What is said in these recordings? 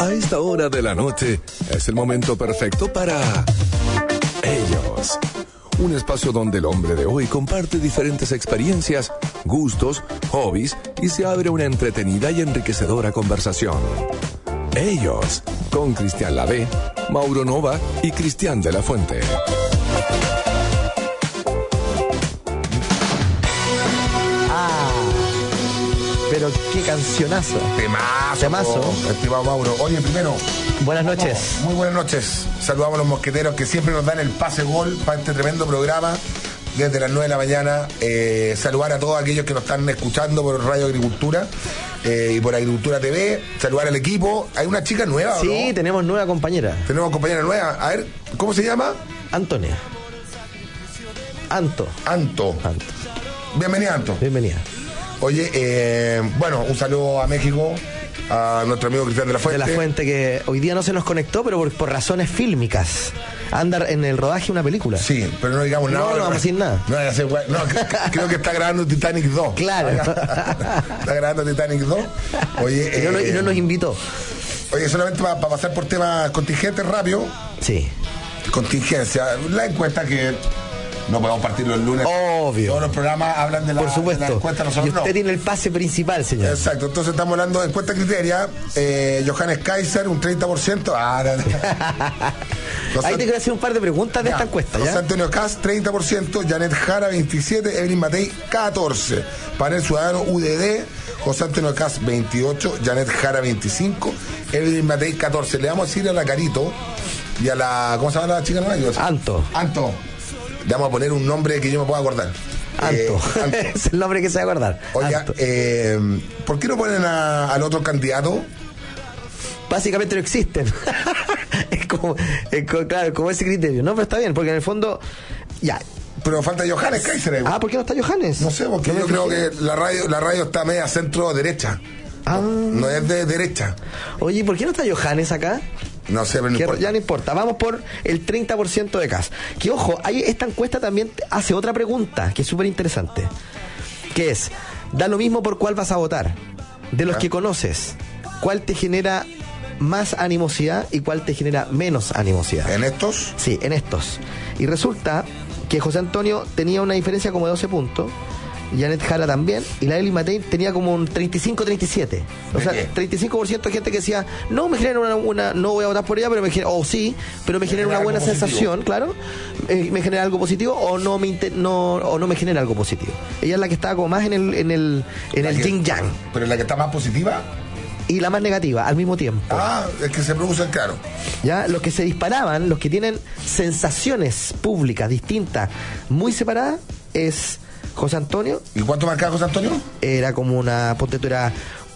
A esta hora de la noche es el momento perfecto para Ellos. Un espacio donde el hombre de hoy comparte diferentes experiencias, gustos, hobbies y se abre una entretenida y enriquecedora conversación. Ellos, con Cristian Lavé, Mauro Nova y Cristian de la Fuente. Pero qué cancionazo. Temazo. Estimado Mauro. Oye, primero, buenas noches. Muy buenas noches. Saludamos a los mosqueteros que siempre nos dan el pase gol para este tremendo programa desde las 9 de la mañana. Saludar a todos aquellos que nos están escuchando por Radio Agricultura y por Agricultura TV. Saludar al equipo. Hay una chica nueva, Sí, ¿no? tenemos nueva compañera. Tenemos compañera nueva. A ver, ¿cómo se llama? Antonia. Anto. Bienvenida, Anto. Bienvenida. Oye, bueno, un saludo a México, a nuestro amigo Cristian de la Fuente. De la Fuente, que hoy día no se nos conectó, pero por razones fílmicas. Anda en el rodaje de una película. Sí, pero no digamos nada. No vamos a decir nada. Creo que está grabando Titanic 2. Claro. Está grabando Titanic 2. Oye, y no nos invitó. Oye, solamente para pasar por temas contingentes rápido. Sí. Contingencia. La encuesta que no podemos partir los lunes. Obvio. Todos los programas hablan de la, por supuesto. De la encuesta, nosotros y usted tiene el pase principal, señor. Exacto, entonces estamos hablando de encuesta criteria. Johannes Kaiser, un 30%. Ahí te quiero hacer un par de preguntas de esta encuesta. José Antonio Cast, 30%. Janet Jara, 27%. Evelyn Matei, 14%. Panel Ciudadano, UDD. José Antonio Cast, 28%. Janet Jara, 25%. Evelyn Matei, 14%. Le vamos a decir a la Carito y a la... ¿Cómo se llama la chica nueva? Anto. Le vamos a poner un nombre que yo me pueda acordar. Anto. Es el nombre que se va a acordar. Oiga, ¿por qué no ponen al otro candidato? Básicamente no existen. Claro, como ese criterio. No, pero está bien, porque en el fondo... Ya. Pero falta Johannes Kaiser. ¿Por qué no está Johannes? No sé, porque yo creo que la radio está media centro-derecha. No es de derecha. Oye, ¿por qué no está Johannes acá? No sé, pero no importa. Ya no importa, vamos por el 30% de CAS. Que ojo, esta encuesta también hace otra pregunta que es súper interesante, que es, da lo mismo por cuál vas a votar. De los que conoces, ¿cuál te genera más animosidad y cuál te genera menos animosidad? ¿En estos? Sí, en estos. Y resulta que José Antonio tenía una diferencia como de 12 puntos, Janet Jara también, y la Evelyn Matei tenía como un 35-37. O sea, 35% de gente que decía, no me genera una no voy a votar por ella, pero me genera, pero me genera una buena sensación, claro, me genera algo positivo, o no me genera algo positivo. Ella es la que estaba como más en el yin yang. Pero es la que está más positiva y la más negativa al mismo tiempo. Es que se producen, claro. Ya, los que se disparaban, los que tienen sensaciones públicas distintas, muy separadas, es José Antonio. ¿Y cuánto marcaba José Antonio? Era como una, ponte tú, era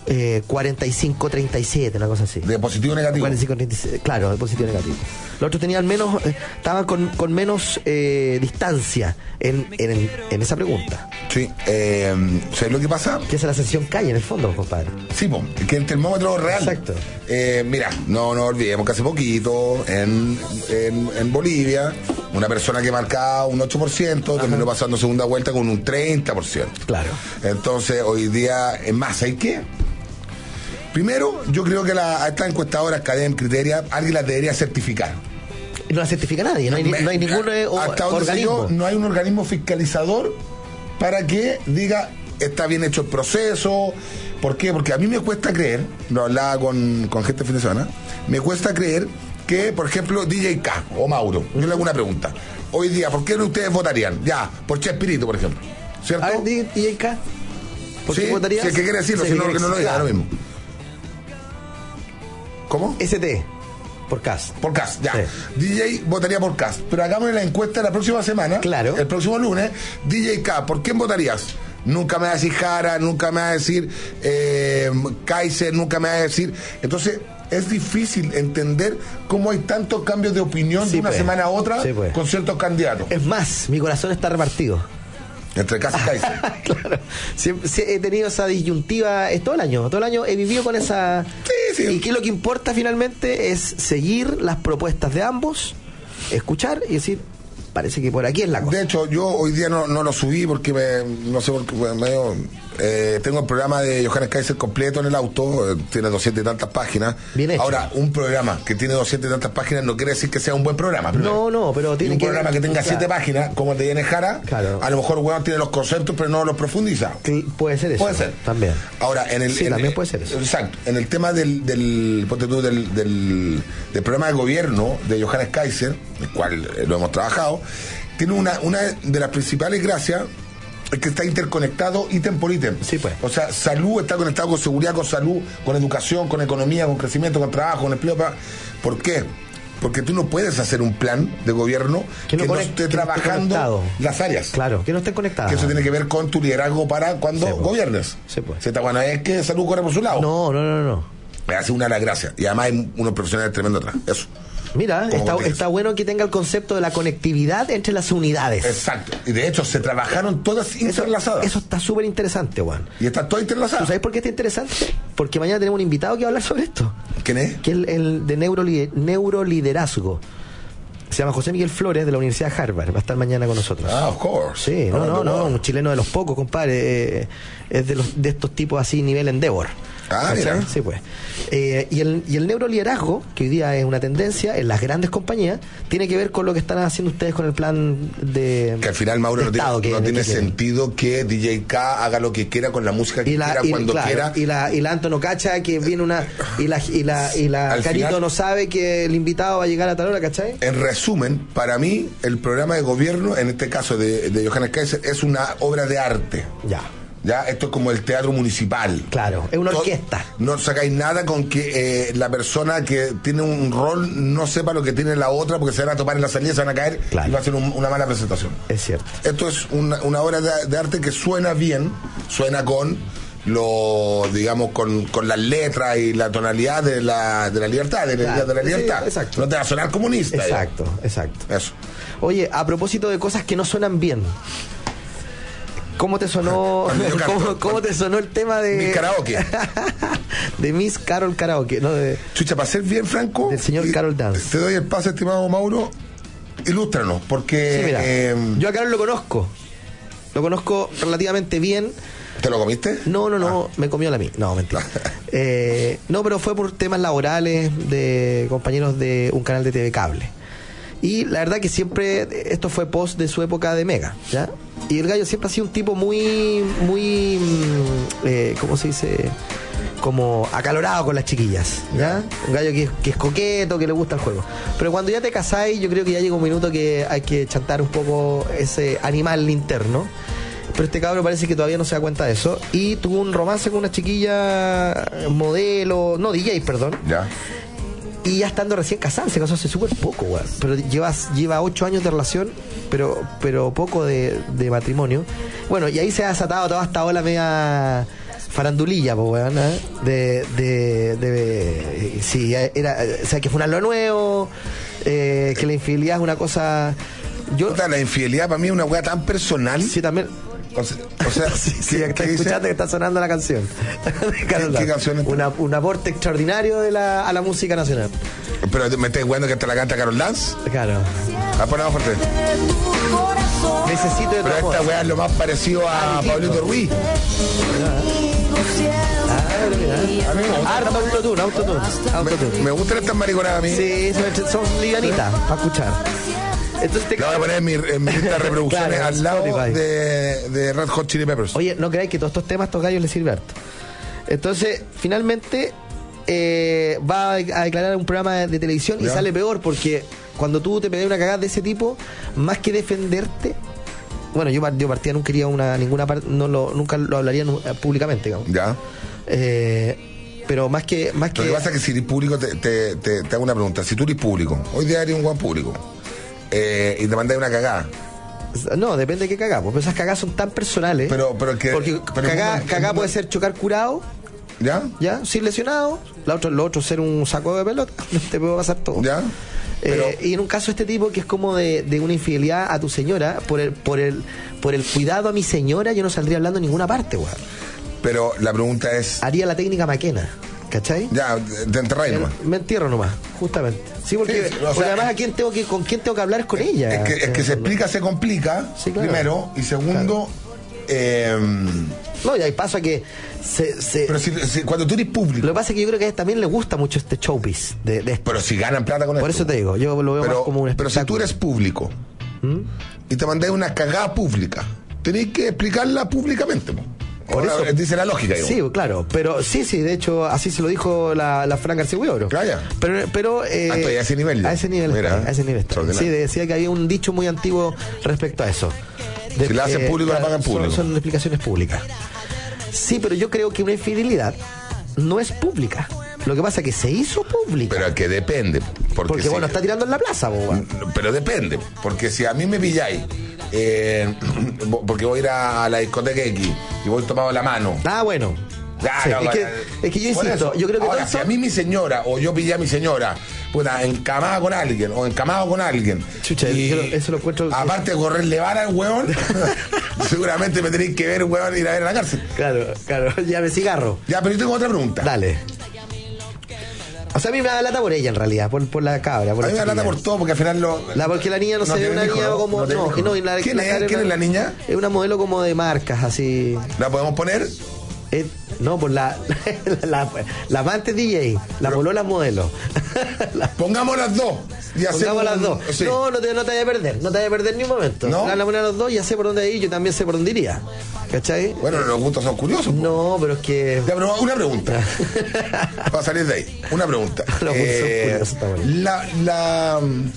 45-37, una cosa así. ¿De positivo o negativo? 45-37, claro, de positivo o negativo. Los otros tenían menos, estaban con menos distancia en esa pregunta. Sí, ¿sabes lo que pasa? Que es la sesión calle en el fondo, compadre. Sí, que el termómetro real. Exacto. Mira, no olvidemos que hace poquito en Bolivia una persona que marcaba un 8% terminó pasando segunda vuelta con un 30%. Claro. Entonces hoy día, es más, ¿sabes qué? Primero, yo creo que a estas encuestadoras que den criteria, alguien las debería certificar. No la certifica nadie, no hay ningún organismo. No hay un organismo fiscalizador para que diga está bien hecho el proceso. ¿Por qué? Porque a mí me cuesta creer, lo hablaba con gente el fin de semana, me cuesta creer que, por ejemplo, DJ K o Mauro, yo le hago una pregunta. Hoy día, ¿por qué ustedes votarían? Ya, por Chespirito, por ejemplo. ¿Cierto? A ver, DJ K. ¿Por qué votarías? Si es que quiere decirlo, si no, que no lo diga, lo mismo. ¿Cómo? ST. Por CAS. Por CAS, ya. Sí. DJ votaría por CAS. Pero hagamos la encuesta la próxima semana. Claro. El próximo lunes. DJ K, ¿por quién votarías? Nunca me va a decir Jara, nunca me va a decir Kaiser, nunca me va a decir. Entonces, es difícil entender cómo hay tantos cambios de opinión de una semana a otra con ciertos candidatos. Es más, mi corazón está repartido. Entre Kaiser y Kaiser. Claro. Siempre he tenido esa disyuntiva todo el año. Todo el año he vivido con esa... Sí. Y que lo que importa finalmente es seguir las propuestas de ambos, escuchar y decir, parece que por aquí es la cosa. De hecho, yo hoy día no lo subí porque no sé por qué medio Tengo el programa de Johannes Kaiser completo en el auto, tiene 200 y tantas páginas. Bien hecho. Ahora, un programa que tiene 200 y tantas páginas no quiere decir que sea un buen programa. No, pero tiene un programa que tenga 7 páginas, como el de Yanes Jara, claro. A lo mejor bueno, tiene los conceptos, pero no los profundiza. Puede ser eso. Puede ser. También. Ahora, también puede ser eso. Exacto. En el tema del programa de gobierno de Johannes Kaiser, el cual lo hemos trabajado, tiene una de las principales gracias es que está interconectado ítem por ítem. Sí, pues. O sea, salud está conectado con seguridad, con salud, con educación, con economía, con crecimiento, con trabajo, con empleo. ¿Por qué? Porque tú no puedes hacer un plan de gobierno que no esté trabajando las áreas. Claro, que no esté conectado. Que eso tiene que ver con tu liderazgo para cuando gobiernes. Sí, pues. Bueno, es que salud corre por su lado. No. Me hace una de las gracias. Y además hay unos profesionales tremendos atrás. Eso. Mira, está bueno que tenga el concepto de la conectividad entre las unidades. Exacto. Y de hecho, se trabajaron todas interlazadas. Eso está súper interesante, Juan. Y está todo interlazado. ¿Tú sabes por qué está interesante? Porque mañana tenemos un invitado que va a hablar sobre esto. ¿Quién es? Que es el de neuroliderazgo. Se llama José Miguel Flores, de la Universidad de Harvard. Va a estar mañana con nosotros. Of course. Sí, no, un chileno de los pocos, compadre. Es de estos tipos así, nivel Endeavor. Mira. Sí, pues. Y el neuroliderazgo, que hoy día es una tendencia en las grandes compañías, tiene que ver con lo que están haciendo ustedes con el plan de. Que al final, Mauro, no tiene sentido que DJ K haga lo que quiera con la música que quiera, cuando quiera. Y la Anto no cacha que viene una. Y la Carito final, no sabe que el invitado va a llegar a tal hora, ¿cachai? En resumen, para mí, el programa de gobierno, en este caso de Johannes Kaiser, es una obra de arte. Ya, esto es como el teatro municipal. Claro, es una orquesta. No sacáis nada con que la persona que tiene un rol no sepa lo que tiene la otra, porque se van a topar en la salida, se van a caer y va a ser una mala presentación. Es cierto. Esto es una obra de arte que suena bien, suena con digamos, con las letras y la tonalidad de la libertad, de la libertad. Sí, exacto. No te va a sonar comunista. Exacto. Eso. Oye, a propósito de cosas que no suenan bien, ¿cómo te sonó ¿cómo te sonó el tema de Miss Karaoke? De Miss Carol Karaoke, ¿no? Chucha, para ser bien franco, del señor Carol Dance. Te doy el pase, estimado Mauro. Ilústranos, porque sí, mira, yo a Carol lo conozco relativamente bien. ¿Te lo comiste? No, me comió la mía. No, mentira. No, pero fue por temas laborales de compañeros de un canal de TV Cable. Y la verdad que siempre, esto fue post de su época de Mega, ¿ya? Y el gallo siempre ha sido un tipo muy, ¿cómo se dice? Como acalorado con las chiquillas, ¿ya? Un gallo que es coqueto, que le gusta el juego. Pero cuando ya te casáis, yo creo que ya llega un minuto que hay que chantar un poco ese animal interno. Pero este cabrón parece que todavía no se da cuenta de eso. Y tuvo un romance con una chiquilla modelo, no, DJ, perdón. Ya. Y ya estando recién casado, se casó hace súper poco, güey. Pero lleva 8 años de relación, pero poco de matrimonio. Bueno, y ahí se ha desatado toda esta ola media farandulilla, pues, weón, ¿eh? Sí, o sea, que fue un algo nuevo, que la infidelidad es una cosa. La infidelidad para mí es una weá tan personal. Sí, también. O sea, sí, escuchaste que está sonando la canción. ¿Qué canción es? Un aporte extraordinario a la música nacional. Pero me estás jugando que te la canta Carol Dance. Claro. Ponemos fuerte. Necesito de tu Pero amor. esta weá es lo más parecido a Pablito Ruiz. Autotune. Me gustan estas mariconadas a mí. Sí, son livianitas para escuchar. Entonces te voy a poner en mi lista de reproducciones claro, al lado de Red Hot Chili Peppers. Oye, no creáis que todos estos temas a estos gallos les sirve harto. Entonces, finalmente va a declarar un programa de televisión y sale peor, porque cuando tú te pegas una cagada de ese tipo, más que defenderte, bueno, yo partía no quería ninguna parte, nunca lo hablaría públicamente, digamos. Ya. Pero más que Lo que pasa es que si eres público, te hago una pregunta. Si tú eres público, hoy día eres un buen público, y te mandas una cagada. No, depende de qué cagá, porque esas cagadas son tan personales. Porque cagá puede ser chocar curado. ¿Ya? Sin lesionado. Lo otro ser un saco de pelota. Te puede pasar todo. ¿Ya? Y en un caso este tipo que es como de una infidelidad a tu señora, por el cuidado a mi señora, yo no saldría hablando en ninguna parte, weón. Pero la pregunta es... Haría la técnica McKenna, ¿cachai? Ya, te enterráis nomás. Me entierro nomás, justamente. Sí, porque además con quién tengo que hablar es con ella. Es que se explica, se complica, primero, y segundo, No, y ahí pasa que pero cuando tú eres público. Lo que pasa es que yo creo que a él también le gusta mucho este showbiz de esto. Pero si ganan plata con esto. Por eso te digo, yo lo veo más como un espectáculo. Pero si tú eres público y te mandas una cagada pública, tenés que explicarla públicamente. Por eso dice la lógica. Digo. Sí, claro, pero sí, de hecho así se lo dijo la Fran García Huidobro. Claro. Pero a ese nivel. A ese nivel. Mira, a ese nivel. Sí, decía que había un dicho muy antiguo respecto a eso. Si la hacen público, la pagan público. Son explicaciones públicas. Sí, pero yo creo que una infidelidad no es pública. Lo que pasa es que se hizo pública. Pero que depende. Porque bueno, está tirando en la plaza, boba. Pero depende. Porque si a mí me pilláis, porque voy a ir a la discoteca X y voy tomado la mano. Ah, bueno. Claro, es que yo insisto, yo creo que ahora, si a mí mi señora o yo pillé a mi señora encamada con alguien o encamado con alguien, chucha, eso lo encuentro. Aparte de correrle vara al huevón, seguramente me tenéis que ver, huevón, ir a ver a la cárcel. Claro, llame cigarro. Ya, pero yo tengo otra pregunta. Dale. O sea, a mí me da lata por ella en realidad, por la cabra. Por a mí me da lata por todo, porque al final porque la niña no se ve una niña como. ¿Quién es la niña? Es una modelo como de marcas, así. ¿La podemos poner? No, pues la amante DJ, la polola modelo. Pongamos las dos. Pongamos las dos. Sí. No te vayas a perder, no te vayas a perder ni un momento. ¿No? La ponemos a los dos, ya sé por dónde ir, yo también sé por dónde iría. ¿Cachai? Bueno, los gustos son curiosos. No, pero es que. Ya, pero una pregunta. Para salir de ahí. Una pregunta. Los gustos son curiosos, está bueno.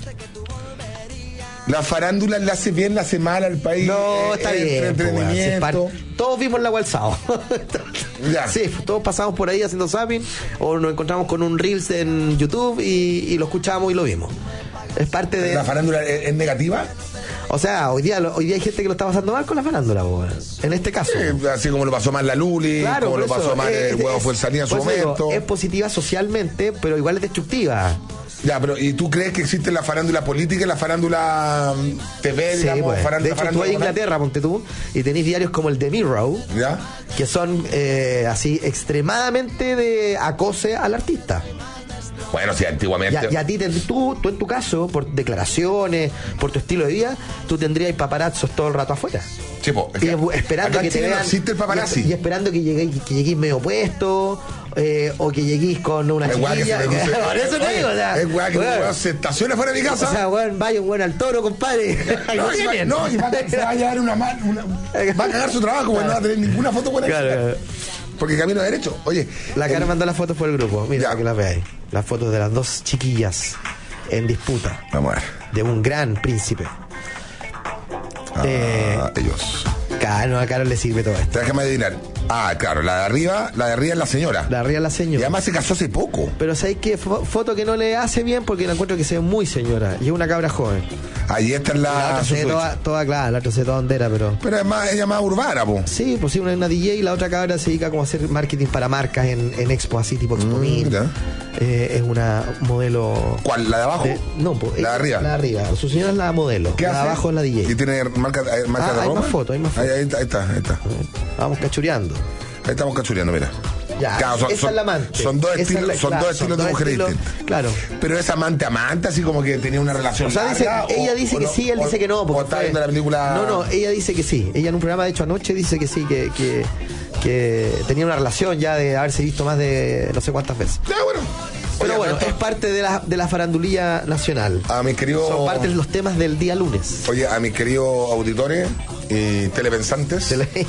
La farándula le hace bien, le hace mal al país. No, está bien. Entretenimiento. Todos vimos la WhatsApp. Ya. Sí, todos pasamos por ahí haciendo zapping o nos encontramos con un Reels en YouTube y lo escuchamos y lo vimos. Es parte de. ¿La farándula es negativa? O sea, hoy día hay gente que lo está pasando mal con la farándula, en este caso. Así como lo pasó mal la Luli, claro, como lo pasó mal el huevo fue el salida en su momento. Es positiva socialmente, pero igual es destructiva. Ya, pero ¿y tú crees que existe la farándula política y la farándula TV, digamos, pues. farándula? De hecho, tú vas a Inglaterra, ponte tú, y tenés diarios como el The Mirror, ¿ya? Que son así extremadamente de acose al artista. Bueno, sí, antiguamente. Y a ti, tú en tu caso, por declaraciones, por tu estilo de vida, tú tendrías paparazzos todo el rato afuera. Sí, po, esperando que te vean. No existe el paparazzi. Y esperando que lleguéis medio puesto, o que lleguéis con una chiquilla. Por eso te digo, o sea. Es weá que se estaciona fuera de mi casa. O sea, weón, vaya un buen al toro, compadre. y se va a llevar va a cagar su trabajo, porque no va a tener ninguna foto con él. Porque camino derecho. Oye. La cara mandó las fotos por el grupo. Mira, para que las veáis. Las fotos de las dos chiquillas en disputa. Vamos a ver. De un gran príncipe. Ellos. Claro, a Carol le sirve todo esto. Déjame adivinar. Claro, la de arriba es la señora. La de arriba es la señora. Y además se casó hace poco. Pero ¿sabes qué? Foto que no le hace bien porque la encuentro que se ve muy señora. Y es una cabra joven. Ahí está la otra se ve toda clara, la otra se ve toda hondera, pero. Pero además ella más urbana, po. Sí, pues sí, una DJ y la otra cabra se dedica como a hacer marketing para marcas en Expo, así tipo Expo 1000. Es una modelo. ¿Cuál? ¿La de abajo? No, pues. La de arriba. La de arriba. Su señora es la modelo. ¿Qué la de hace? abajo es la DJ. ¿Y tiene marca de ropa? Hay más fotos, Ahí está. Vamos cachureando. Ahí estamos cachureando, mira. Ya, claro, esa es la amante. Son dos estilos de mujeres distintas. Claro. Pero es amante, así como que tenía una relación. O sea, ella dice que sí, él dice que no. O está viendo la película. No, ella dice que sí. Ella en un programa de hecho anoche dice que sí, que tenía una relación ya de haberse visto más de no sé cuántas veces. Ya, bueno. Pero bueno, es parte de la farandulía nacional. A mis queridos. Son parte de los temas del día lunes. Oye, a mis queridos auditores y telepensantes.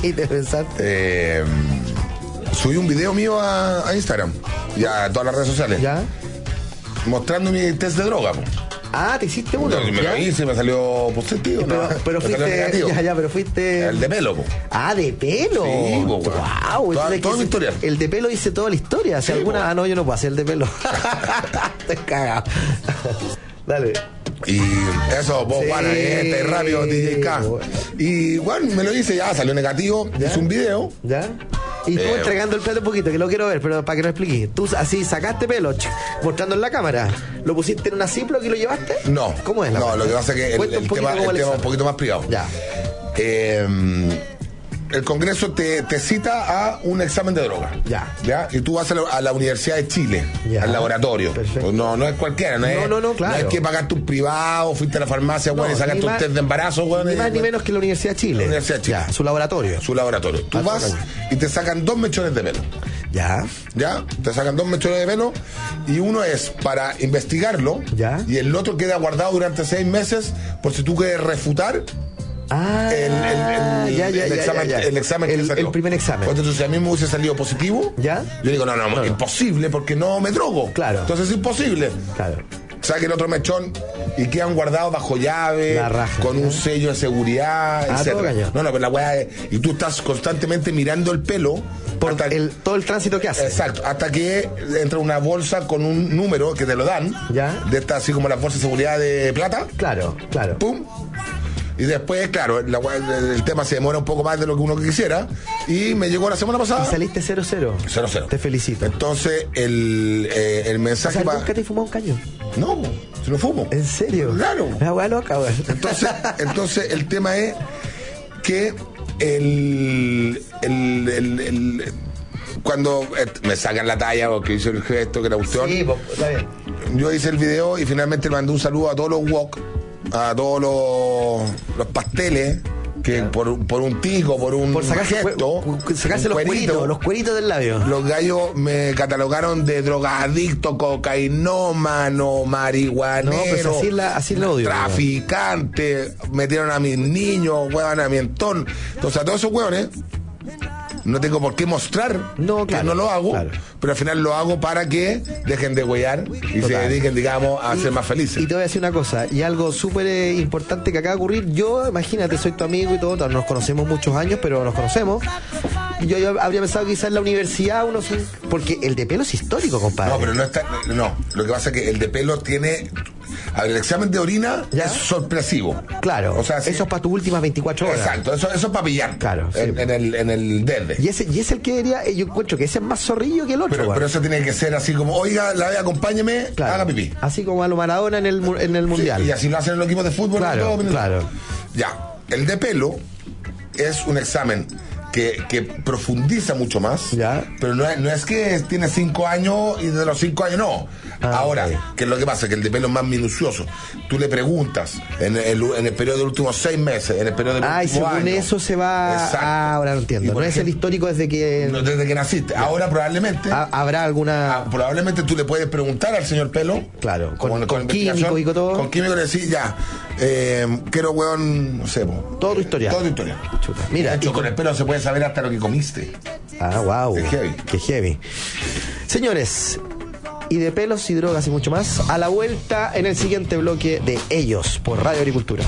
Subí un video mío a Instagram y a todas las redes sociales. ¿Ya? Mostrando mi test de droga. ¿Te hiciste uno? Me lo hice, me salió positivo. Pero fuiste. Pero fuiste. El de pelo, po. ¿De pelo? Sí, po, wow. Toda mi historia. El de pelo dice toda la historia. Si alguna. No, yo no puedo hacer el de pelo. Estoy cagado. Dale. Y eso, vos, Juana, rápido, DJ K. Y bueno, me lo hice, ya salió negativo. ¿Ya? Hice un video. ¿Ya? Y tú entregando el pelo un poquito, que lo quiero ver, pero para que lo expliques. Tú así sacaste pelo, mostrando en la cámara. ¿Lo pusiste en una Ziploc y lo llevaste? No. ¿Cómo es la No, lo que pasa es que el tema es un poquito más privado. Ya. el Congreso te cita a un examen de droga. Ya. Y tú vas a la Universidad de Chile, al laboratorio. Perfecto. No es cualquiera, no, claro. No es que pagarte un privado, fuiste a la farmacia, y sacaste un test de embarazo, Ni más ni menos que la Universidad de Chile. La Universidad de Chile. Ya, su laboratorio. Tú vas y te sacan 2 mechones de pelo. Ya. Te sacan 2 mechones de pelo y uno es para investigarlo y el otro queda guardado durante 6 meses por si tú quieres refutar el examen que salió. El primer examen. Entonces, si a mí me hubiese salido positivo, yo digo, no, imposible porque no me drogo. Claro. Entonces es imposible. Claro. Saque el otro mechón y quedan guardados bajo llave, con un sello de seguridad, etc. Pero la weá es. Y tú estás constantemente mirando el pelo. Por todo el tránsito que hace. Exacto, hasta que entra una bolsa con un número que te lo dan. De esta, así como las bolsas de seguridad de plata. Claro. Pum. Y después, claro, el tema se demora un poco más de lo que uno quisiera. Y me llegó la semana pasada. Y saliste 0-0. 0-0. Te felicito. Entonces, el mensaje. ¿Nunca te fumado un caño? No, si lo fumo. ¿En serio? Claro. La hueá loca, güey. Entonces, el tema es que cuando me sacan la talla porque hice el gesto, que la cuestión. Sí, está bien. Yo hice el video y finalmente le mandé un saludo a todos los wok, a todos los pasteles, que por un tico, por sacarse los cueritos del labio. Los gallos me catalogaron de drogadicto, cocainómano, marihuanero, no, pues así lo odio, traficante, metieron a mis niños, huevan a mi entorno. Entonces a todos esos huevones no tengo por qué mostrar que no lo hago, pero al final lo hago para que dejen de huear y se dediquen, digamos, a ser más felices. Y te voy a decir una cosa, y algo súper importante que acaba de ocurrir. Yo, imagínate, soy tu amigo y todo, nos conocemos muchos años, pero nos conocemos. Yo habría pensado que quizás en la universidad porque el de pelo es histórico, compadre. No, pero no, lo que pasa es que el de pelo tiene. A ver, el examen de orina es sorpresivo. Claro. O sea, eso es para tus últimas 24 horas. Exacto, eso es para pillar. Claro. En el verde. Y ese el que diría, yo encuentro que ese es más zorrillo que el otro. Pero eso tiene que ser así como, oiga, acompáñeme, haga pipí. Así como a lo Maradona en el mundial. Sí, y así lo hacen en los equipos de fútbol. Claro. Ya, el de pelo es un examen que profundiza mucho más, pero no es que tiene 5 años y de los 5 años no. Ahora, ¿qué es lo que pasa? Que el de pelo es más minucioso. Tú le preguntas en el periodo de los últimos 6 meses, en el periodo de los últimos y según años. Eso se va. Exacto. Ahora lo entiendo. No es el histórico desde que naciste. Ahora probablemente. Habrá alguna. Probablemente tú le puedes preguntar al señor pelo. Claro, con químico y con todo. Con químico le decís, quiero, hueón, no sé. Todo tu historia. Chuta. Mira, de hecho, con el pelo se puede saber hasta lo que comiste. Wow. Qué heavy. Señores, y de pelos y drogas y mucho más, a la vuelta en el siguiente bloque de Ellos por Radio Agricultura.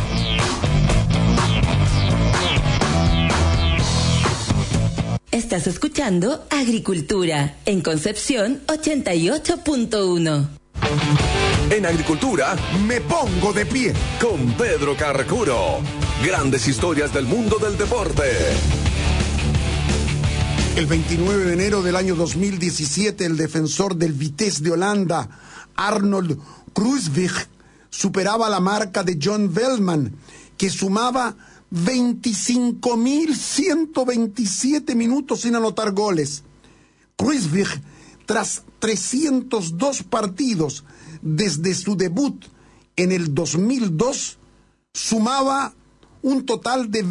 Estás escuchando Agricultura en Concepción 88.1. En Agricultura me pongo de pie con Pedro Carcuro. Grandes historias del mundo del deporte. El 29 de enero del año 2017, el defensor del Vitesse de Holanda, Arnold Kruijswijk, superaba la marca de John Veltman, que sumaba 25.127 minutos sin anotar goles. Kruijswijk, tras 302 partidos desde su debut en el 2002, sumaba un total de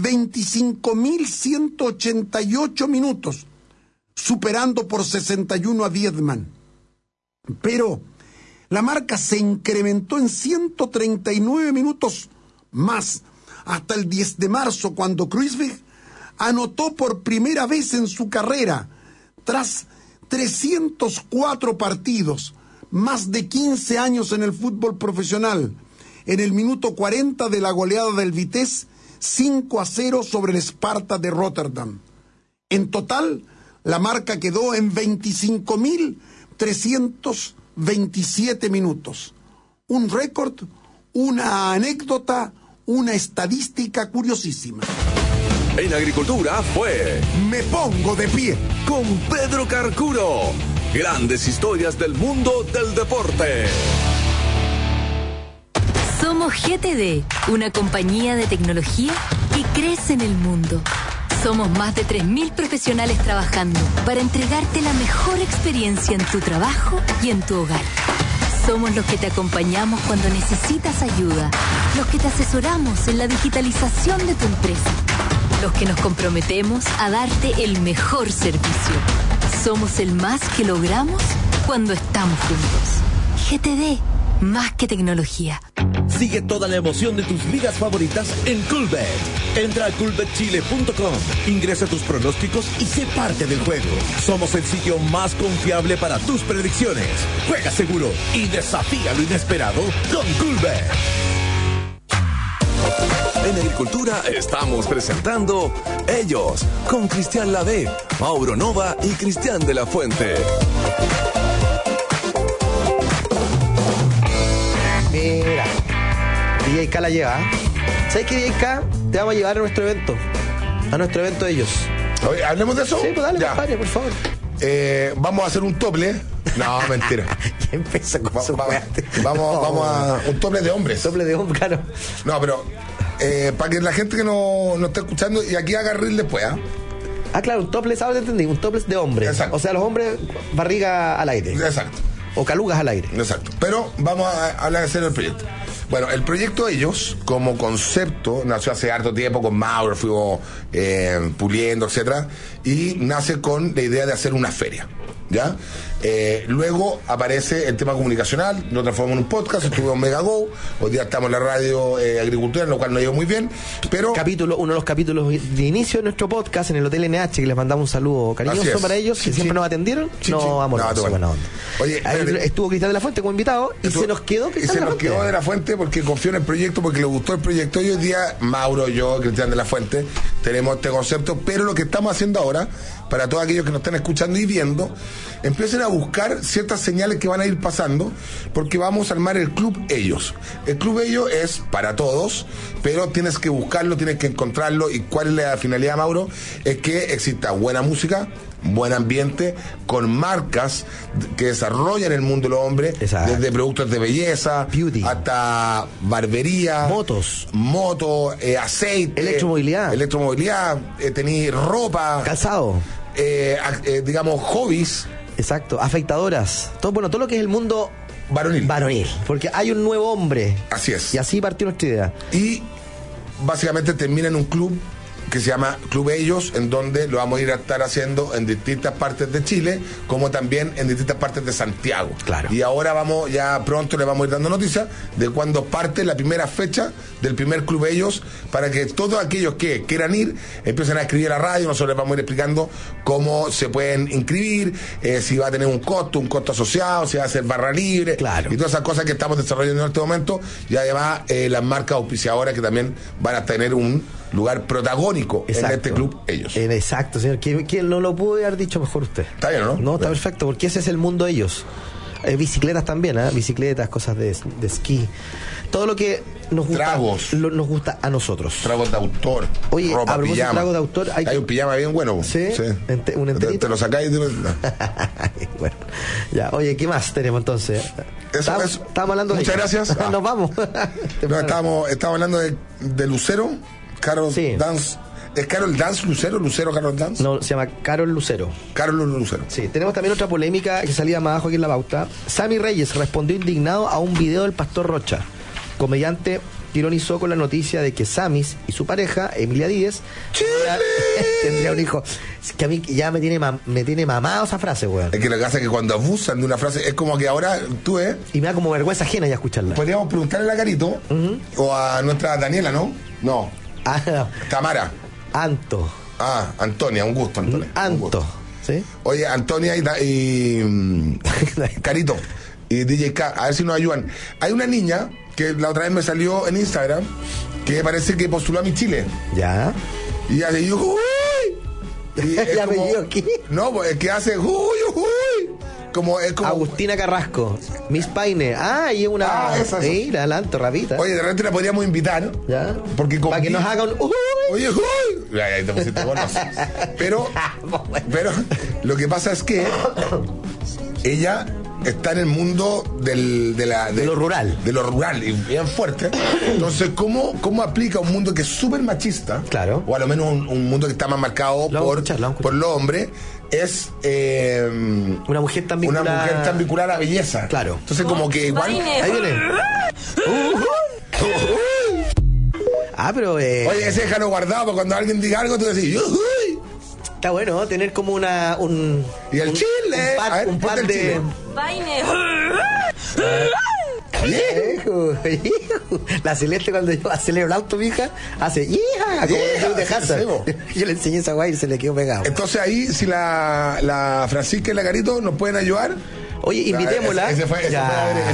25.188 minutos, superando por 61 a Veltman. Pero la marca se incrementó en 139 minutos más hasta el 10 de marzo, cuando Kruijswijk anotó por primera vez en su carrera, tras 304 partidos, más de 15 años en el fútbol profesional, en el minuto 40 de la goleada del Vitesse 5-0 sobre el Sparta de Rotterdam. En total, la marca quedó en 25.327 minutos. Un récord, una anécdota, una estadística curiosísima. En Agricultura fue Me pongo de pie con Pedro Carcuro. Grandes historias del mundo del deporte. Somos GTD, una compañía de tecnología que crece en el mundo. Somos más de 3.000 profesionales trabajando para entregarte la mejor experiencia en tu trabajo y en tu hogar. Somos los que te acompañamos cuando necesitas ayuda, los que te asesoramos en la digitalización de tu empresa, los que nos comprometemos a darte el mejor servicio. Somos el más que logramos cuando estamos juntos. GTD, más que tecnología. Sigue toda la emoción de tus ligas favoritas en Coolbet. Entra a coolbetchile.com, ingresa tus pronósticos y sé parte del juego. Somos el sitio más confiable para tus predicciones. Juega seguro y desafía lo inesperado con Coolbet. En Agricultura estamos presentando Ellos, con Cristian Lavé, Mauro Nova y Cristian de la Fuente. Mira, DJ K la lleva. ¿Sabes qué, DJ K? Te vamos a llevar a nuestro evento. A nuestro evento de ellos. Oye, ¿hablemos de eso? Sí, pues dale, Ya. compadre, por favor. Vamos a hacer un tople. No, mentira. Ya empezó con su weá. Vamos a un tople de hombres. Doble de hombre, claro. No, pero para que la gente que no está escuchando, y aquí haga reel después, ¿ah? Ah, claro, un topless, ahora te entendí, un topless de hombres. Exacto. O sea, los hombres, barriga al aire. Exacto. O calugas al aire. Exacto. Pero vamos a hablar en serio del proyecto. Bueno, el proyecto Ellos, como concepto, nació hace harto tiempo con Mauro, fuimos puliendo, etcétera, y nace con la idea de hacer una feria. ¿Ya? Luego aparece el tema comunicacional, lo transformamos en un podcast, estuve en Mega Go, hoy día estamos en la radio Agricultura, en lo cual nos ha ido muy bien, pero... Uno de los capítulos de inicio de nuestro podcast en el Hotel NH, que les mandamos un saludo cariñoso para ellos, que siempre nos atendieron. Buena onda. Oye, estuvo Cristian de la Fuente como invitado y se nos quedó quedó de la Fuente porque confió en el proyecto, porque le gustó el proyecto, y hoy día Mauro, yo, Cristian de la Fuente tenemos este concepto, pero lo que estamos haciendo ahora, para todos aquellos que nos están escuchando y viendo, empiecen a buscar ciertas señales que van a ir pasando, porque vamos a armar el Club Ellos. El Club Ellos es para todos, pero tienes que buscarlo, tienes que encontrarlo. ¿Y cuál es la finalidad, Mauro? Es que exista buena música, buen ambiente, con marcas que desarrollan el mundo de los hombres, desde productos de belleza, beauty, hasta barbería, motos, aceite, electromovilidad, tener ropa, calzado, digamos, hobbies. Exacto, afeitadoras, todo lo que es el mundo varonil, porque hay un nuevo hombre. Así es. Y así partió nuestra idea. Y básicamente termina en un club que se llama Club Ellos, en donde lo vamos a ir a estar haciendo en distintas partes de Chile, como también en distintas partes de Santiago. Claro. Y ahora ya pronto le vamos a ir dando noticias de cuando parte la primera fecha del primer Club Ellos, para que todos aquellos que quieran ir empiecen a escribir a la radio. Nosotros les vamos a ir explicando cómo se pueden inscribir, si va a tener un costo asociado, si va a ser barra libre, claro, y todas esas cosas que estamos desarrollando en este momento, y además las marcas auspiciadoras que también van a tener un lugar protagónico. Exacto. En este Club Ellos. Exacto, señor. ¿Quién no lo pudo haber dicho mejor usted? Está bien, ¿no? No, está perfecto, porque ese es el mundo de ellos. Bicicletas también, bicicletas, cosas de esquí. Todo lo que nos gusta. Tragos. Nos gusta a nosotros. Tragos de autor. Oye, ropa, a propósito de pijama. tragos de autor. Hay un pijama bien bueno. Sí. Un enterito. Te lo sacáis y bueno, ya. Oye, ¿qué más tenemos entonces? Estábamos hablando Muchas gracias. Nos vamos. No, estábamos hablando de Lucero. Carol Dance. ¿Es Carol Dance Lucero? ¿Lucero Carol Dance? No, se llama Carol Lucero. Carol Lucero. Sí, tenemos también otra polémica que salía más abajo aquí en la pauta. Sammy Reyes respondió indignado a un video del Pastor Rocha. Comediante que ironizó con la noticia de que Samis y su pareja, Emilia Díez, tendría un hijo. Es que a mí ya me tiene mamado esa frase, weón. Es que lo que pasa es que cuando abusan de una frase, es como que ahora tú y me da como vergüenza ajena ya escucharla. Podríamos preguntarle a Carito, o a nuestra Daniela, ¿no? No. Tamara. Antonia, un gusto, Antonia. ¿Sí? Oye, Antonia y Carito y DJ K, a ver si nos ayudan. Hay una niña que la otra vez me salió en Instagram que parece que postuló a mi Chile. Ya. Y ella dijo, ¡uy! ¿Ya me dio aquí? No, pues es que hace, ¡uy, uy! Es como Agustina Carrasco, Miss Paine. Y una. Esa. Sí, la adelanto, rapita. Oye, de repente la podríamos invitar. ¿Ya? Porque para que nos haga un. Oye, uy. Ahí te pusiste bueno. Pero lo que pasa es que ella está en el mundo de lo rural. De lo rural, y bien fuerte. Entonces, ¿cómo aplica un mundo que es súper machista? Claro. O a lo menos un mundo que está más marcado por los hombres. Es una mujer tan vinculada a la belleza. Claro. Entonces, como que igual. Ahí viene. Pero. Oye, ese déjalo guardado para cuando alguien diga algo, tú decís. ¡Uy! Está bueno, ¿no? Tener como y el chile. Un pad de. La Celeste, cuando yo acelero el auto, mi hija, hace hija, como de Hazard. Yo le enseñé esa guay y se le quedó pegado. Entonces ahí, si la Francisca y la Carito nos pueden ayudar. Oye, invitémosla. Ese fue de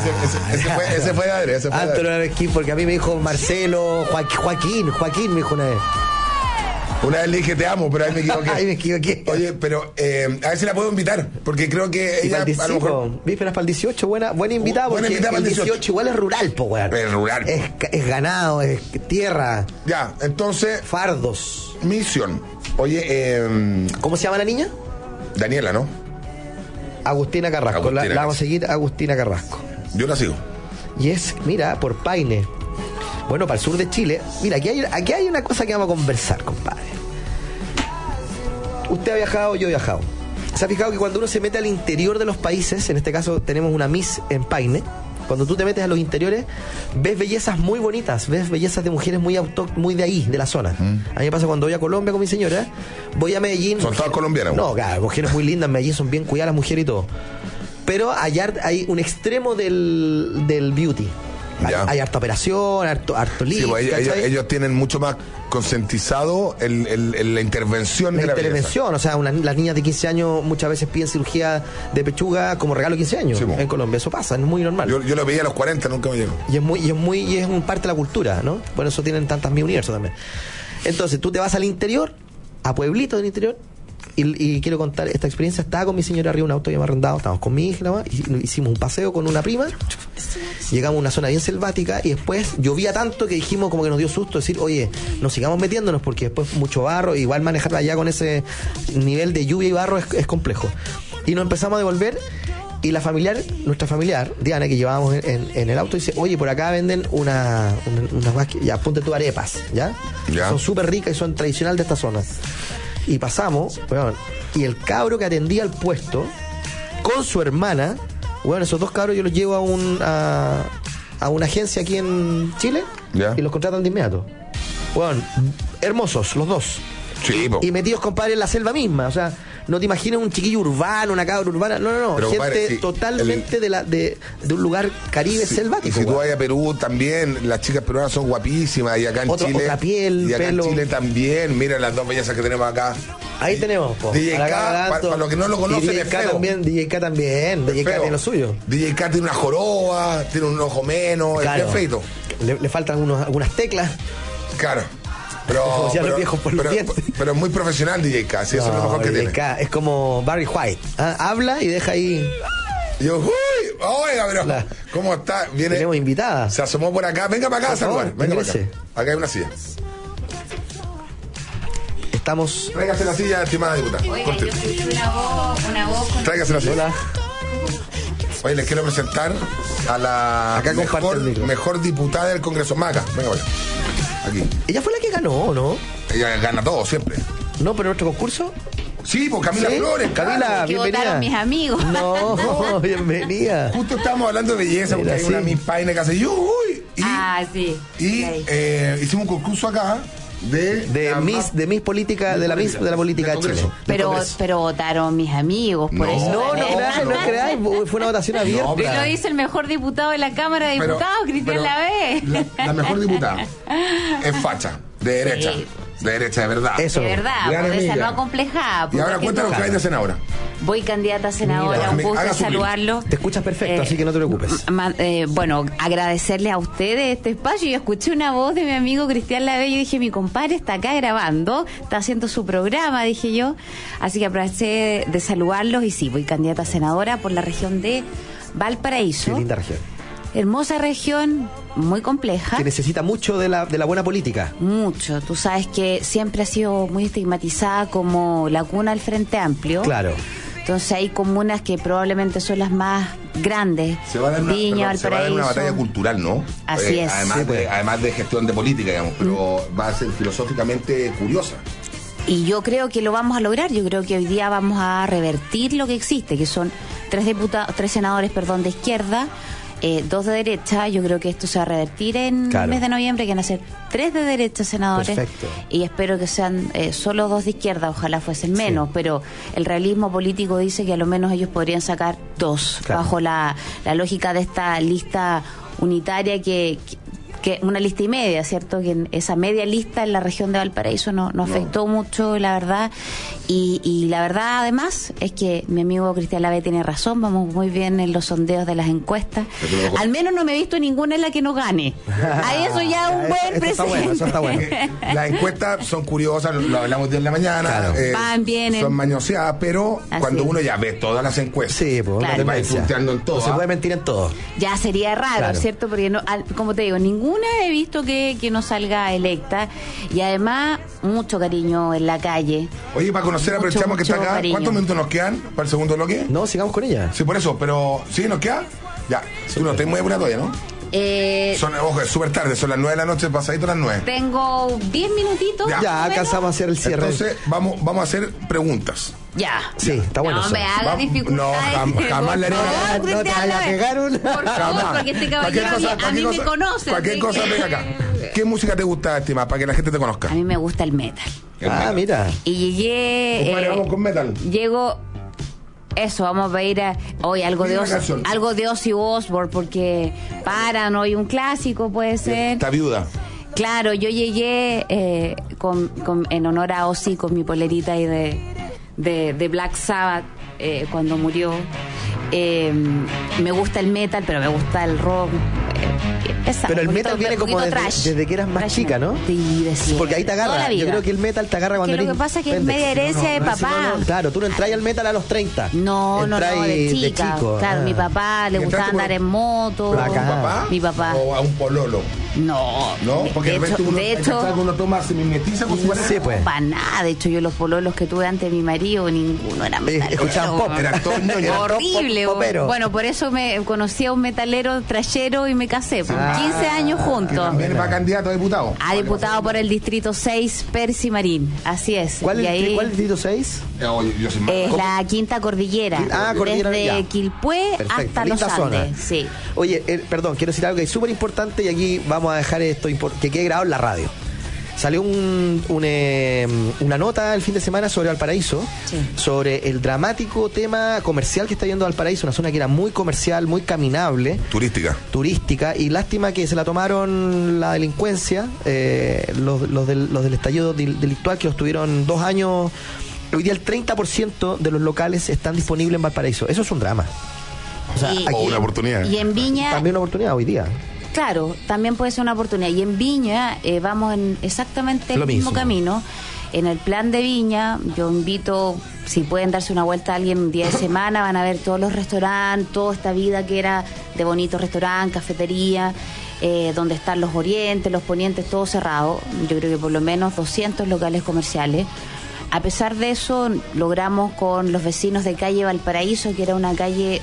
Adri. Porque a mí me dijo Marcelo, Joaquín me dijo una vez. Una vez le dije te amo, pero ahí me equivoqué. Ahí me equivoqué. Oye, pero a ver si la puedo invitar, porque creo que ella a lo mejor... Vísperas para el 18, buena invitada, porque el 18 igual es rural, po, weón. Es rural. Es ganado, es tierra. Ya, entonces... Fardos. Misión. Oye, ¿cómo se llama la niña? Daniela, ¿no? Agustina Carrasco. La vamos a seguir, Agustina Carrasco. Yo la sigo. Y es, mira, por Paine. Bueno, para el sur de Chile. Mira, aquí hay una cosa que vamos a conversar, compadre. Usted ha viajado, yo he viajado. ¿Se ha fijado que cuando uno se mete al interior de los países, en este caso tenemos una Miss en Paine, cuando tú te metes a los interiores, ves bellezas muy bonitas, ves bellezas de mujeres muy de ahí, de la zona. A mí me pasa cuando voy a Colombia con mi señora, voy a Medellín. ¿Son todas colombianas? No, claro, mujeres muy lindas, en Medellín son bien cuidadas las mujeres y todo. Pero allá hay un extremo del beauty. Hay harta operación, harto lift. Sí, pues ellos tienen mucho más concientizado la intervención de la belleza. O sea, las niñas de 15 años muchas veces piden cirugía de pechuga como regalo de 15 años. Sí, en Colombia eso pasa, es muy normal. Yo lo veía a los 40, nunca me llegó. Y es un parte de la cultura, ¿no? Por eso tienen tantas mi universo también. Entonces, tú te vas al interior, a pueblitos del interior, y quiero contar esta experiencia. Estaba con mi señora arriba en un auto ya me arrendado, estábamos con mi hija, y hicimos un paseo con una prima. Llegamos a una zona bien selvática y después llovía tanto que dijimos, como que nos dio susto decir, oye, no sigamos metiéndonos porque después mucho barro, igual manejar allá con ese nivel de lluvia y barro es complejo. Y nos empezamos a devolver y nuestra familiar, Diana, que llevábamos en el auto, dice, oye, por acá venden unas ya, ponte tú arepas, ¿ya? Son súper ricas y son tradicionales de esta zona. Y pasamos, bueno, y el cabro que atendía el puesto con su hermana, bueno, esos dos cabros yo los llevo a una agencia aquí en Chile y los contratan de inmediato. Bueno, hermosos los dos. Sí, y metidos, compadre, en la selva misma. O sea, no te imaginas un chiquillo urbano, una cabra urbana. No. Pero, gente compadre, totalmente de un lugar caribe selvático. Y si tú vas a Perú también, las chicas peruanas son guapísimas. Y acá en Chile. Otra piel, y acá pelo. en Chile también. Mira las dos bellezas que tenemos acá. Ahí tenemos, po. DJ K, para los que no lo conocen, DJ K también. DJ K tiene lo suyo. DJ K tiene una joroba, tiene un ojo menos, claro. Es bien feito. Le faltan algunas teclas. Claro. Pero es muy profesional DJ K, sí, eso es lo mejor que tiene. DJ K es como Barry White, habla y deja ahí. Yo, oiga, pero ¿cómo está? Tenemos invitada. Se asomó por acá, venga para acá a saludar. Venga para acá. Acá hay una silla. Estamos. Tráigase la silla, estimada diputada. Oiga, yo escuché una voz con... Tráigase la silla. Hola. Oye, les quiero presentar a la mejor diputada del Congreso. Maca, venga para acá. Aquí. Ella fue la que ganó, ¿no? Ella gana todo, siempre. No, pero nuestro concurso. Sí, pues Camila Flores. Camila, bienvenida. Votaron mis amigos. No, bienvenida. Justo estábamos hablando de belleza, porque hay una Miss Paine que hace sí. Y hicimos un concurso acá de Miss política, de la política de Chile. Pero votaron mis amigos, por eso. No creáis, fue una votación abierta. Lo dice el mejor diputado de la Cámara de Diputados, Cristian Lavé. La mejor diputada es facha, de derecha. Sí. De derecha, de verdad. Eso. De verdad, por esa no acomplejada. Y ahora cuéntanos qué hay de senadora. Voy candidata a senadora, un gusto saludarlo. Te escuchas perfecto, así que no te preocupes. Bueno, agradecerle a ustedes este espacio. Yo escuché una voz de mi amigo Cristian Lavé y dije, mi compadre está acá grabando, está haciendo su programa, dije yo. Así que aproveché de saludarlos y sí, voy candidata a senadora por la región de Valparaíso. Qué linda región. Hermosa región, muy compleja. Que necesita mucho de la buena política. Mucho. Tú sabes que siempre ha sido muy estigmatizada como la cuna del Frente Amplio. Claro. Entonces hay comunas que probablemente son las más grandes. Viña, Valparaíso. Se va a dar una batalla cultural, ¿no? Así es. Además de gestión de política, digamos, pero va a ser filosóficamente curiosa. Y yo creo que lo vamos a lograr. Yo creo que hoy día vamos a revertir lo que existe, que son 3 senadores, de izquierda, 2 de derecha. Yo creo que esto se va a revertir en el mes de noviembre, que van a ser 3 de derecha senadores. Perfecto. Y espero que sean solo 2 de izquierda, ojalá fuesen menos, pero el realismo político dice que a lo menos ellos podrían sacar 2, bajo la lógica de esta lista unitaria que una lista y media, ¿cierto? Que en esa media lista en la región de Valparaíso no afectó mucho, la verdad. Y la verdad, además, es que mi amigo Cristian Lavé tiene razón, vamos muy bien en los sondeos de las encuestas. Al menos no me he visto ninguna en la que no gane. A eso ya un buen precedente. Eso está bueno. Las encuestas son curiosas, lo hablamos de en la mañana. Van bien. Son mañoseadas, pero cuando uno ya ve todas las encuestas, claro, va a ir punteando en todo. Se puede mentir en todo. Ya sería raro, ¿cierto? Porque, como te digo, ninguna he visto que no salga electa. Y además, mucho cariño en la calle. Oye, para conocer, aprovechamos que está acá. Cariño. ¿Cuántos minutos nos quedan para el segundo bloque? No, sigamos con ella. Sí, por eso, pero ¿sí nos queda? Ya. Tú no estás muy apurado todavía, ¿no? Ojo, es súper tarde, son las 9 de la noche, pasadito las 9. Tengo 10 minutitos. Ya alcanzamos a hacer el cierre. Entonces, vamos a hacer preguntas. Ya. Sí, está bueno. No me haga dificultades. No, jamás le haré. No te vayas a pegar una. Por favor, porque este caballero a mí me conoce. Cualquier cosa, venga acá. ¿Qué música te gusta, estimada, para que la gente te conozca? A mí me gusta el metal. Mira. Y llegué. Compadre, vamos con metal. Llego. Eso, vamos a ir a hoy algo de Ozzy Osbourne, porque Paranoid, un clásico puede ser. Esta viuda. Claro, yo llegué en honor a Ozzy con mi polerita y de Black Sabbath cuando murió. Me gusta el metal, pero me gusta el rock. Pero el metal viene como desde que eras más chica, ¿no? Sí, porque ahí te agarra. Yo creo que el metal te agarra cuando eres. Lo que pasa es que es media herencia de papá. Claro, tú no entras al metal a los 30. No, de chica. Chico. Claro, mi papá le gustaba andar en moto. ¿Mi papá? ¿O a un pololo? No. ¿No? Porque de hecho uno toma, se mimetiza con su pareja. Sí, pues. Para nada. De hecho, yo los pololos que tuve antes de mi marido, ninguno era metalero. Escuchaban pop. Era todo horrible. Bueno, por eso me conocí a un metalero trayero y me casé. 15 años juntos. También va candidato a diputado. A diputado por el distrito 6, Percy Marín. Así es. ¿Cuál es el distrito 6? Es la Quinta Cordillera. Cordillera. Desde Quilpué hasta Los Andes. Sí. Oye, perdón, quiero decir algo que es súper importante y aquí vamos a dejar esto que quede grabado en la radio. Salió una nota el fin de semana sobre Valparaíso, sobre el dramático tema comercial que está viendo Valparaíso, una zona que era muy comercial, muy caminable. Turística, y lástima que se la tomaron la delincuencia, los del estallido delictual, que los tuvieron 2 años. Hoy día el 30% de los locales están disponibles en Valparaíso. Eso es un drama. O sea, o una oportunidad. Y en Viña... También una oportunidad hoy día. Claro, también puede ser una oportunidad. Y en Viña vamos en exactamente el mismo camino. En el plan de Viña, yo invito, si pueden darse una vuelta a alguien un día de semana, van a ver todos los restaurantes, toda esta vida que era de bonitos restaurantes, cafetería, donde están los orientes, los ponientes, todo cerrado. Yo creo que por lo menos 200 locales comerciales. A pesar de eso, logramos con los vecinos de calle Valparaíso, que era una calle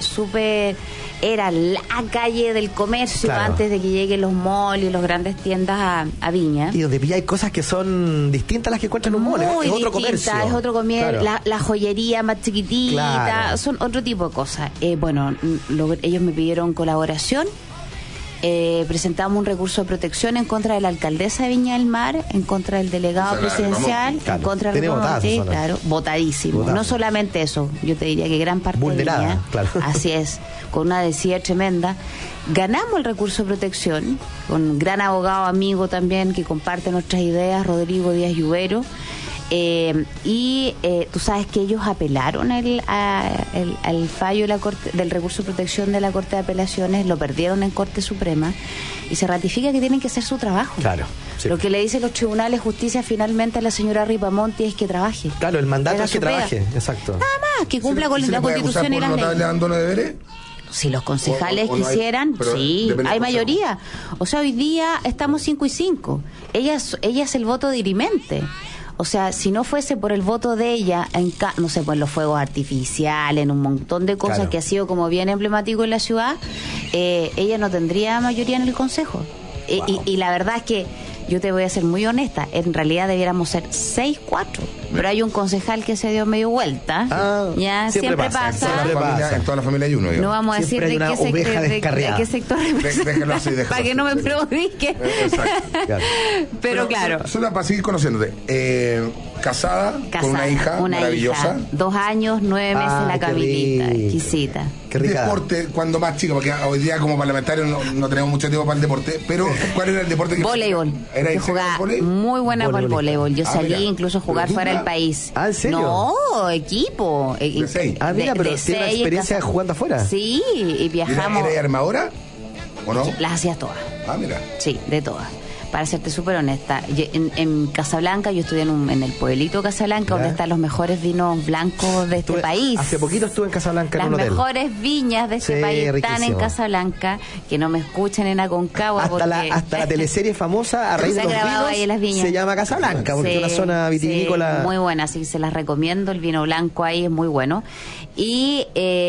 era la calle del comercio, antes de que lleguen los malls y las grandes tiendas a Viña. Y donde hay cosas que son distintas a las que encuentran en un mall, es otro comercio. Es otro comercio, la joyería más chiquitita, son otro tipo de cosas. Ellos me pidieron colaboración. Presentamos un recurso de protección en contra de la alcaldesa de Viña del Mar, en contra del delegado presidencial, en contra del votadísimo. No solamente eso, yo te diría que gran parte vulnerada, de Viña, así es, con una desidia tremenda. Ganamos el recurso de protección con un gran abogado amigo también que comparte nuestras ideas, Rodrigo Díaz Lluvero. Tú sabes que ellos apelaron al fallo de la Corte, del recurso de protección de la Corte de Apelaciones, lo perdieron en Corte Suprema y se ratifica que tienen que hacer su trabajo. Claro. Sí. Lo que le dicen los tribunales de justicia finalmente a la señora Ripamonti es que trabaje. Claro, el mandato es que trabaje, exacto. Nada más, que cumpla con la Constitución y las leyes. ¿Abandono de deberes? Si los concejales quisieran, hay mayoría. O sea, hoy día estamos 5 y 5. Ella es el voto dirimente. O sea, si no fuese por el voto de ella, no sé, pues en los fuegos artificiales, en un montón de cosas que ha sido como bien emblemático en la ciudad, ella no tendría mayoría en el Consejo. Y la verdad es que yo te voy a ser muy honesta, en realidad debiéramos ser 6-4, pero hay un concejal que se dio medio vuelta. Ya siempre pasa. En toda la familia hay uno. No vamos a decir de qué sector representa, para que no me perjudique. Pero claro. Solo para seguir conociéndote. Casada, con una hija maravillosa. 2 años, 9 meses en la camioneta, exquisita. Qué rica. Deporte, cuando más chico, porque hoy día como parlamentario no tenemos mucho tiempo para el deporte, pero ¿cuál era el deporte que voleibol. Yo jugaba muy buena por el voleibol. Yo salí incluso a jugar fuera del país. ¿En serio? No, equipo. De 6. Mira, pero tiene una experiencia jugando afuera. Sí, y viajamos. ¿Era armadora o no? Las hacías todas. Mira. Sí, de todas. Para serte súper honesta, en Casablanca, yo estudié en el pueblito Casablanca, donde están los mejores vinos blancos de este país. Hace poquito estuve en Casablanca en un hotel. Las mejores viñas de este país están en Casablanca, que no me escuchen en Aconcagua. Hasta la teleserie famosa a raíz de los vinos se llama Casablanca, porque es una zona vitivinícola. Muy buena, así se las recomiendo, el vino blanco ahí es muy bueno. Y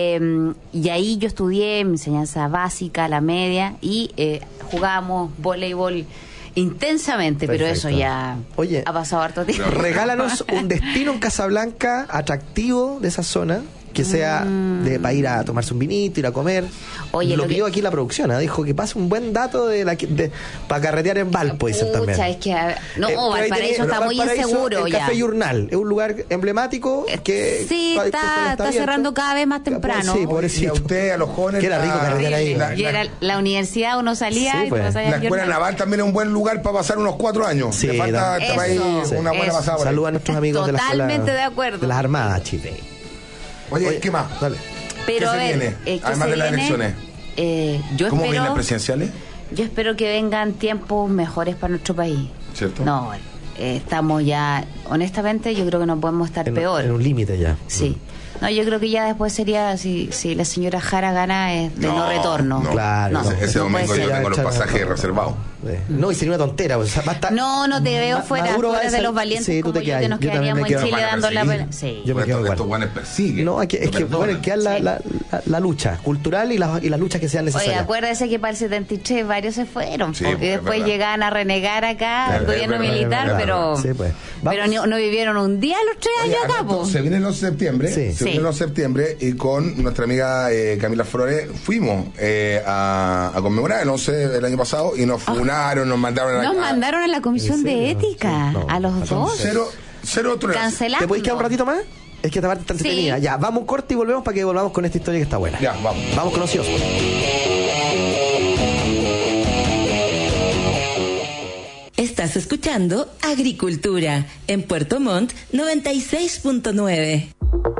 ahí yo estudié mi enseñanza básica, la media, y jugábamos voleibol intensamente. Perfecto. Pero eso ya ha pasado harto tiempo. Regálanos un destino en Casablanca atractivo de esa zona, que sea para ir a tomarse un vinito, ir a comer. Lo pidió aquí la producción, dijo que pase un buen dato para carretear en Valpo, dicen también. Es que Valparaíso está muy inseguro el ya. Café Yurnal es un lugar emblemático que está cerrando cada vez más temprano. Sí, pobrecito. Y a usted, a los jóvenes, que era rico carretear ahí. Y era la universidad, uno salía la escuela naval también es un buen lugar para pasar unos 4 años. Sí, le falta este país una buena pasada. Saludos a nuestros amigos de la escuela, totalmente de acuerdo, de las Armadas, Chile. Oye, ¿qué más? Dale. Pero ¿qué se viene? Además de las elecciones. ¿Cómo vienen las presidenciales? Yo espero que vengan tiempos mejores para nuestro país. ¿Cierto? No, estamos ya, honestamente, yo creo que no podemos estar peor. En un límite ya. Sí. No, yo creo que ya después sería, si la señora Jara gana, es de no retorno. Claro. Ese domingo yo tengo los pasajes reservados. No, y sería una tontera. No te veo fuera de los valientes. Sí, tú te quedas. Que nos quedaríamos en Chile dando la pena. Sí. Yo me quedo igual. Estos guanes persiguen. No, es que queda la lucha cultural y las luchas que sean necesarias. Oye, acuérdese que para el 73 varios se fueron. Y después llegaban a renegar acá al gobierno militar, pero no vivieron un día los 3 años acá. Se viene el 11 de septiembre. Se viene el 11 de septiembre y con nuestra amiga Camila Flores fuimos a conmemorar el 11 del año pasado y nos nos mandaron a la comisión de ética, a los dos. Cero cancelando. ¿Te podéis quedar un ratito más? Es que esta parte está entretenida. Ya, vamos un corte y volvemos para que volvamos con esta historia que está buena. Ya, vamos. Vamos con los Osborne. Estás escuchando Agricultura en Puerto Montt 96.9.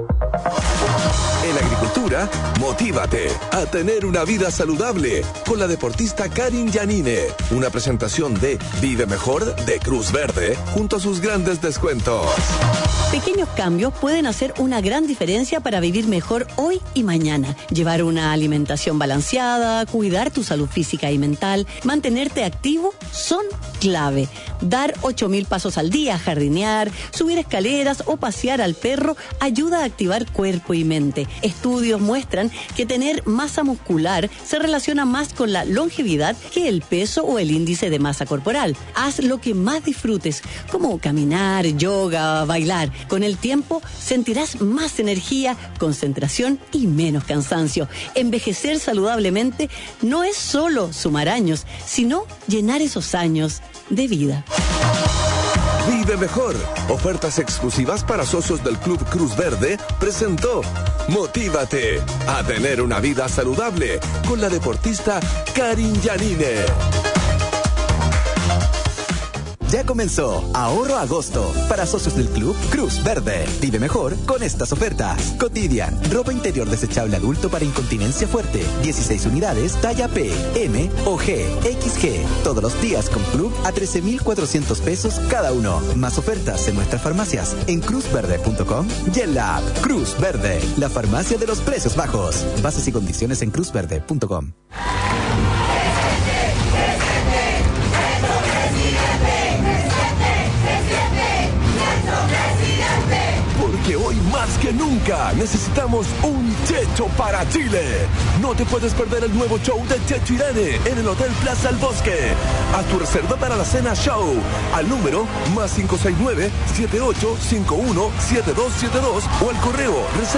En Agricultura, motívate a tener una vida saludable con la deportista Karin Yanine. Una presentación de Vive Mejor de Cruz Verde junto a sus grandes descuentos. Pequeños cambios pueden hacer una gran diferencia para vivir mejor hoy y mañana. Llevar una alimentación balanceada, cuidar tu salud física y mental, mantenerte activo son clave. Dar 8.000 pasos al día, jardinear, subir escaleras o pasear al perro ayuda a activar cuerpo y mente. Estudios muestran que tener masa muscular se relaciona más con la longevidad que el peso o el índice de masa corporal. Haz lo que más disfrutes, como caminar, yoga, bailar. Con el tiempo sentirás más energía, concentración y menos cansancio. Envejecer saludablemente no es solo sumar años, sino llenar esos años de vida. Vive Mejor. Ofertas exclusivas para socios del Club Cruz Verde presentó Motívate a tener una vida saludable con la deportista Karin Yanine. Ya comenzó Ahorro Agosto para socios del Club Cruz Verde. Vive mejor con estas ofertas. Cotidian, ropa interior desechable adulto para incontinencia fuerte. 16 unidades, talla P, M o G, XG. Todos los días con Club a 13.400 pesos cada uno. Más ofertas en nuestras farmacias en cruzverde.com y en la app Cruz Verde, la farmacia de los precios bajos. Bases y condiciones en cruzverde.com. Hoy más que nunca necesitamos un Checho para Chile. No te puedes perder el nuevo show de Checho Irene en el Hotel Plaza El Bosque. Haz tu reserva para la cena show al número +569-7851-7272 o al correo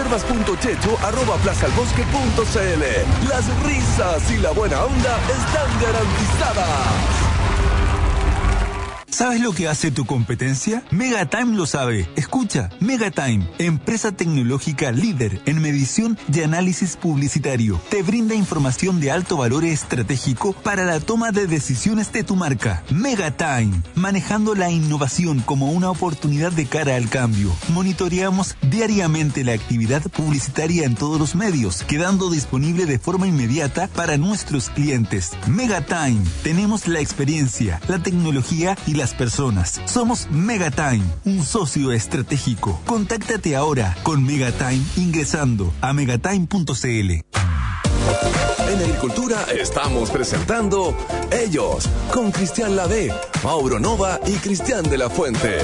reservas.checho@plazalbosque.cl. Las risas y la buena onda están garantizadas. ¿Sabes lo que hace tu competencia? Megatime lo sabe. Escucha, Megatime, empresa tecnológica líder en medición y análisis publicitario, te brinda información de alto valor estratégico para la toma de decisiones de tu marca. Megatime, manejando la innovación como una oportunidad de cara al cambio. Monitoreamos diariamente la actividad publicitaria en todos los medios, quedando disponible de forma inmediata para nuestros clientes. Megatime, tenemos la experiencia, la tecnología y las personas. Somos Megatime, un socio estratégico. Contáctate ahora con Megatime ingresando a megatime.cl. En Agricultura estamos presentando Ellos, con Cristian Lavé, Mauro Nova y Cristian de la Fuente.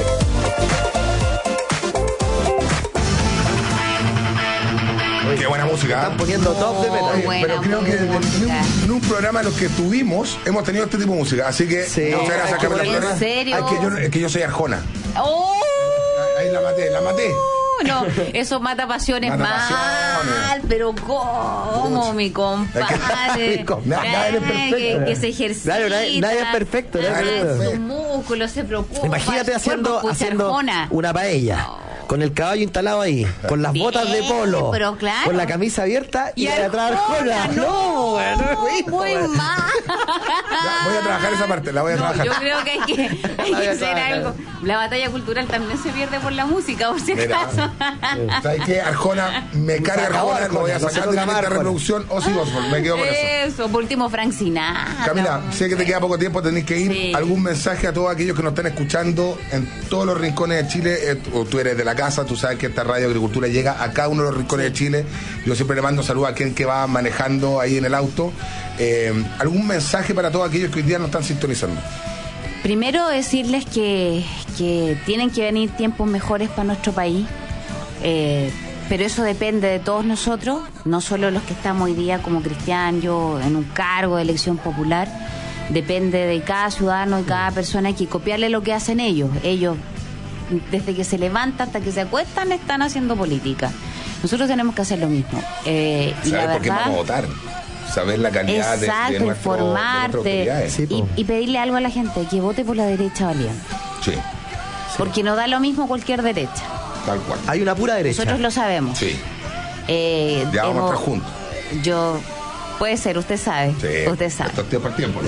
Qué buena música. Están poniendo top de metal. Pero creo que en un programa en los que tuvimos hemos tenido este tipo de música. Así que muchas gracias, Carlos. ¿En serio? Es que yo soy Arjona. ¡Oh! Ahí la maté. No, eso mata pasiones mal, pero ¿cómo, mi compadre? Nadie es perfecto. Que se ejercita. Nadie es perfecto. Sus músculos se preocupan. Imagínate haciendo una paella. Con el caballo instalado ahí, con las botas de polo, pero claro, con la camisa abierta y atrás Arjona. No, muy mal. Voy a trabajar esa parte, la voy a trabajar. Yo creo que hay que hacer algo. La batalla cultural también se pierde por la música, por si acaso. ¿Sabes qué? Arjona, me carga Arjona, lo voy a sacar de la lista de reproducción. Ozzy Osbourne, me quedo con eso. Por último, Frank Sinatra. Camila, sé que te queda poco tiempo, tenés que ir. Sí. ¿Algún mensaje a todos aquellos que nos están escuchando en todos los rincones de Chile? O tú eres de la casa, tú sabes que esta Radio Agricultura llega a cada uno de los rincones de Chile. Yo siempre le mando saludos a quien que va manejando ahí en el auto. ¿Algún mensaje para todos aquellos que hoy día nos están sintonizando? Primero decirles que tienen que venir tiempos mejores para nuestro país, pero eso depende de todos nosotros, no solo los que estamos hoy día como Cristian, yo en un cargo de elección popular. Depende de cada ciudadano y cada persona, hay que copiarle lo que hacen ellos. Ellos, desde que se levantan hasta que se acuestan, están haciendo política. Nosotros tenemos que hacer lo mismo. ¿Sabes por qué vamos a votar? Saber la calidad de informarte y pedirle algo a la gente, que vote por la derecha valiente. Sí. Porque no da lo mismo cualquier derecha. Tal cual. Hay una pura derecha. Nosotros lo sabemos. Sí. Ya vamos a estar juntos. Puede ser, usted sabe. Sí, usted sabe. Esto es tiempo al tiempo, ¿no?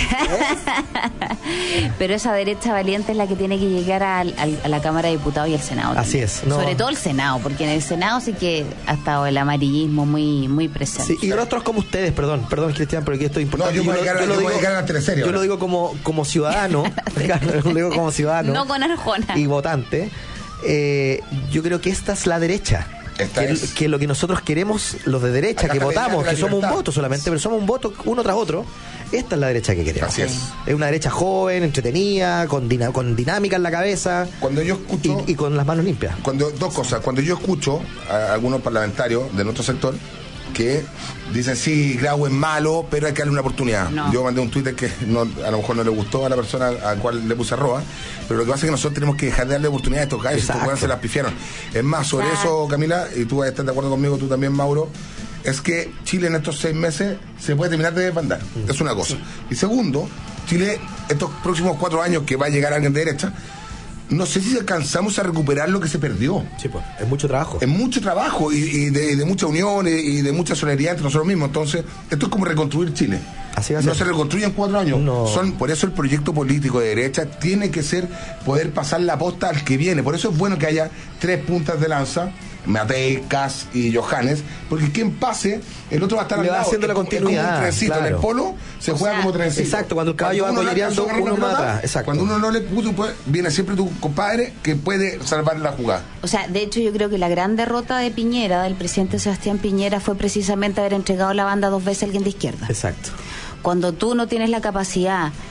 Pero esa derecha valiente es la que tiene que llegar a la Cámara de Diputados y al Senado. Así es. No. Sobre todo el Senado, porque en el Senado sí que ha estado el amarillismo muy, muy presente. Sí, y rostros como ustedes, perdón, Cristian, pero aquí esto es importante. No, yo voy a llegar a la teleserie. Yo lo digo como ciudadano, lo digo como ciudadano. No con Arjona. Y votante. Yo creo que esta es la derecha. Que lo que nosotros queremos, los de derecha, acá que votamos, que somos un voto solamente, pero somos un voto uno tras otro, esta es la derecha que queremos. Así es. Es una derecha joven, entretenida, con dinámica en la cabeza. Cuando yo escucho y con las manos limpias. Dos cosas. Cuando yo escucho a algunos parlamentarios de nuestro sector que dicen, sí, Grau es malo, pero hay que darle una oportunidad. No. Yo mandé un Twitter que a lo mejor no le gustó a la persona a la cual le puse arroba, pero lo que pasa es que nosotros tenemos que dejar de darle oportunidad a estos gallos, estos jugadores se las pifiaron. Es más, sobre eso, Camila, y tú estás de acuerdo conmigo, tú también, Mauro, es que Chile en estos 6 meses se puede terminar de desbandar. Es una cosa. Y segundo, Chile, estos próximos 4 años que va a llegar alguien de derecha, no sé si alcanzamos a recuperar lo que se perdió. Sí, pues, es mucho trabajo. Es mucho trabajo y de mucha unión y de mucha solidaridad entre nosotros mismos. Entonces, esto es como reconstruir Chile. Así va a ser. No se reconstruye en 4 años. No. Por eso el proyecto político de derecha tiene que ser poder pasar la posta al que viene. Por eso es bueno que haya 3 puntas de lanza, Matei, Kass y Johannes, porque quien pase, el otro va a estar al lado. haciendo la continuidad. Es como un trencito. Claro. En el polo se juega como trencito. Exacto, cuando el caballo va collereando, uno mata. Exacto. Cuando uno no le puso, viene siempre tu compadre que puede salvar la jugada. O sea, de hecho yo creo que la gran derrota de Piñera, del presidente Sebastián Piñera, fue precisamente haber entregado la banda 2 veces a alguien de izquierda. Exacto. Cuando tú no tienes la capacidad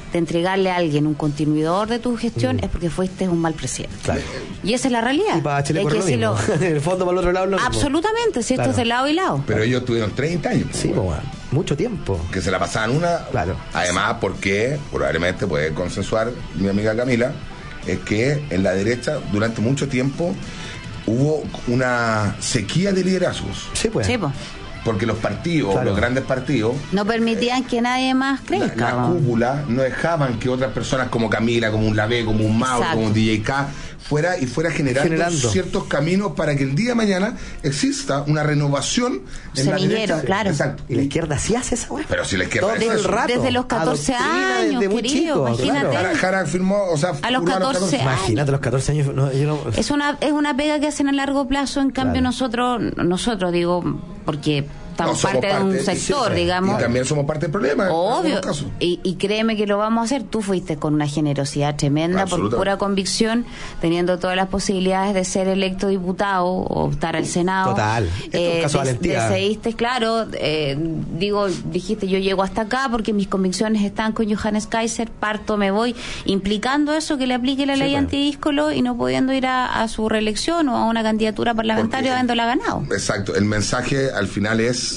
de entregarle a alguien un continuidor de tu gestión es porque fuiste un mal presidente. Claro. Y esa es la realidad. Y para Chile hay que en el fondo, para el otro lado, absolutamente, si esto es de lado y lado. Pero ellos tuvieron 30 años. Sí, mucho tiempo. Que se la pasaban una. Claro. Además, porque probablemente puede consensuar mi amiga Camila, es que en la derecha durante mucho tiempo hubo una sequía de liderazgos. Sí, pues. Porque los partidos, claro, los grandes partidos, no permitían que nadie más crezca. La cúpula no dejaban que otras personas como Camila, como un Lavé, como un Mauro, como un DJK fuera generando ciertos caminos para que el día de mañana exista una renovación en semillero, la derecha. Claro. Exacto. Y la izquierda sí hace esa weá. Pero si la izquierda todo el rato. Desde los 14 años, desde muy querido, chico, imagínate. Claro. Jara firmó, o sea, a los 14 años. Imagínate, a los 14 años. Es una pega que hacen a largo plazo, en cambio nosotros digo, porque estamos parte de un sector, digamos. Y también somos parte del problema. Obvio. Y créeme que lo vamos a hacer. Tú fuiste con una generosidad tremenda, por pura convicción, teniendo todas las posibilidades de ser electo diputado o optar al Senado. Total. Esto es un caso de valentía. Decidiste, claro, dijiste yo llego hasta acá porque mis convicciones están con Johannes Kaiser, parto, me voy, implicando eso que le aplique la ley antidíscolo y no pudiendo ir a su reelección o a una candidatura parlamentaria habiéndola ganado. Exacto. El mensaje al final es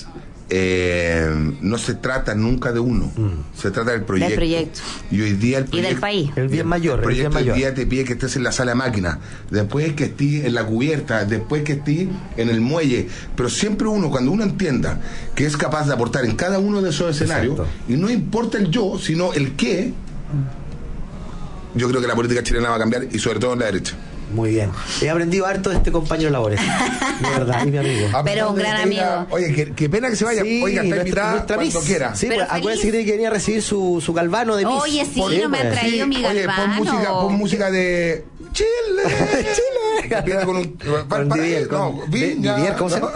no se trata nunca de uno, se trata del proyecto. Y hoy día el proyecto, y del país. El bien mayor. El proyecto hoy día te pide que estés en la sala de máquina, después que estés en la cubierta, después que estés en el muelle. Pero siempre cuando uno entienda que es capaz de aportar en cada uno de esos escenarios, y no importa el yo, sino el qué, yo creo que la política chilena va a cambiar, y sobre todo en la derecha. Muy bien. He aprendido harto de este compañero de labores. De verdad, y mi amigo. Pero un gran amigo. Oye, qué pena que se vaya. Sí, oiga, está invitada cuando quiera. Sí, pues, acuérdense que venía a recibir su galvano de Miss. Oye, sí, no me ha traído mi galvano. Oye, pon música de Chile. Chile. Vivier, ¿cómo se llama?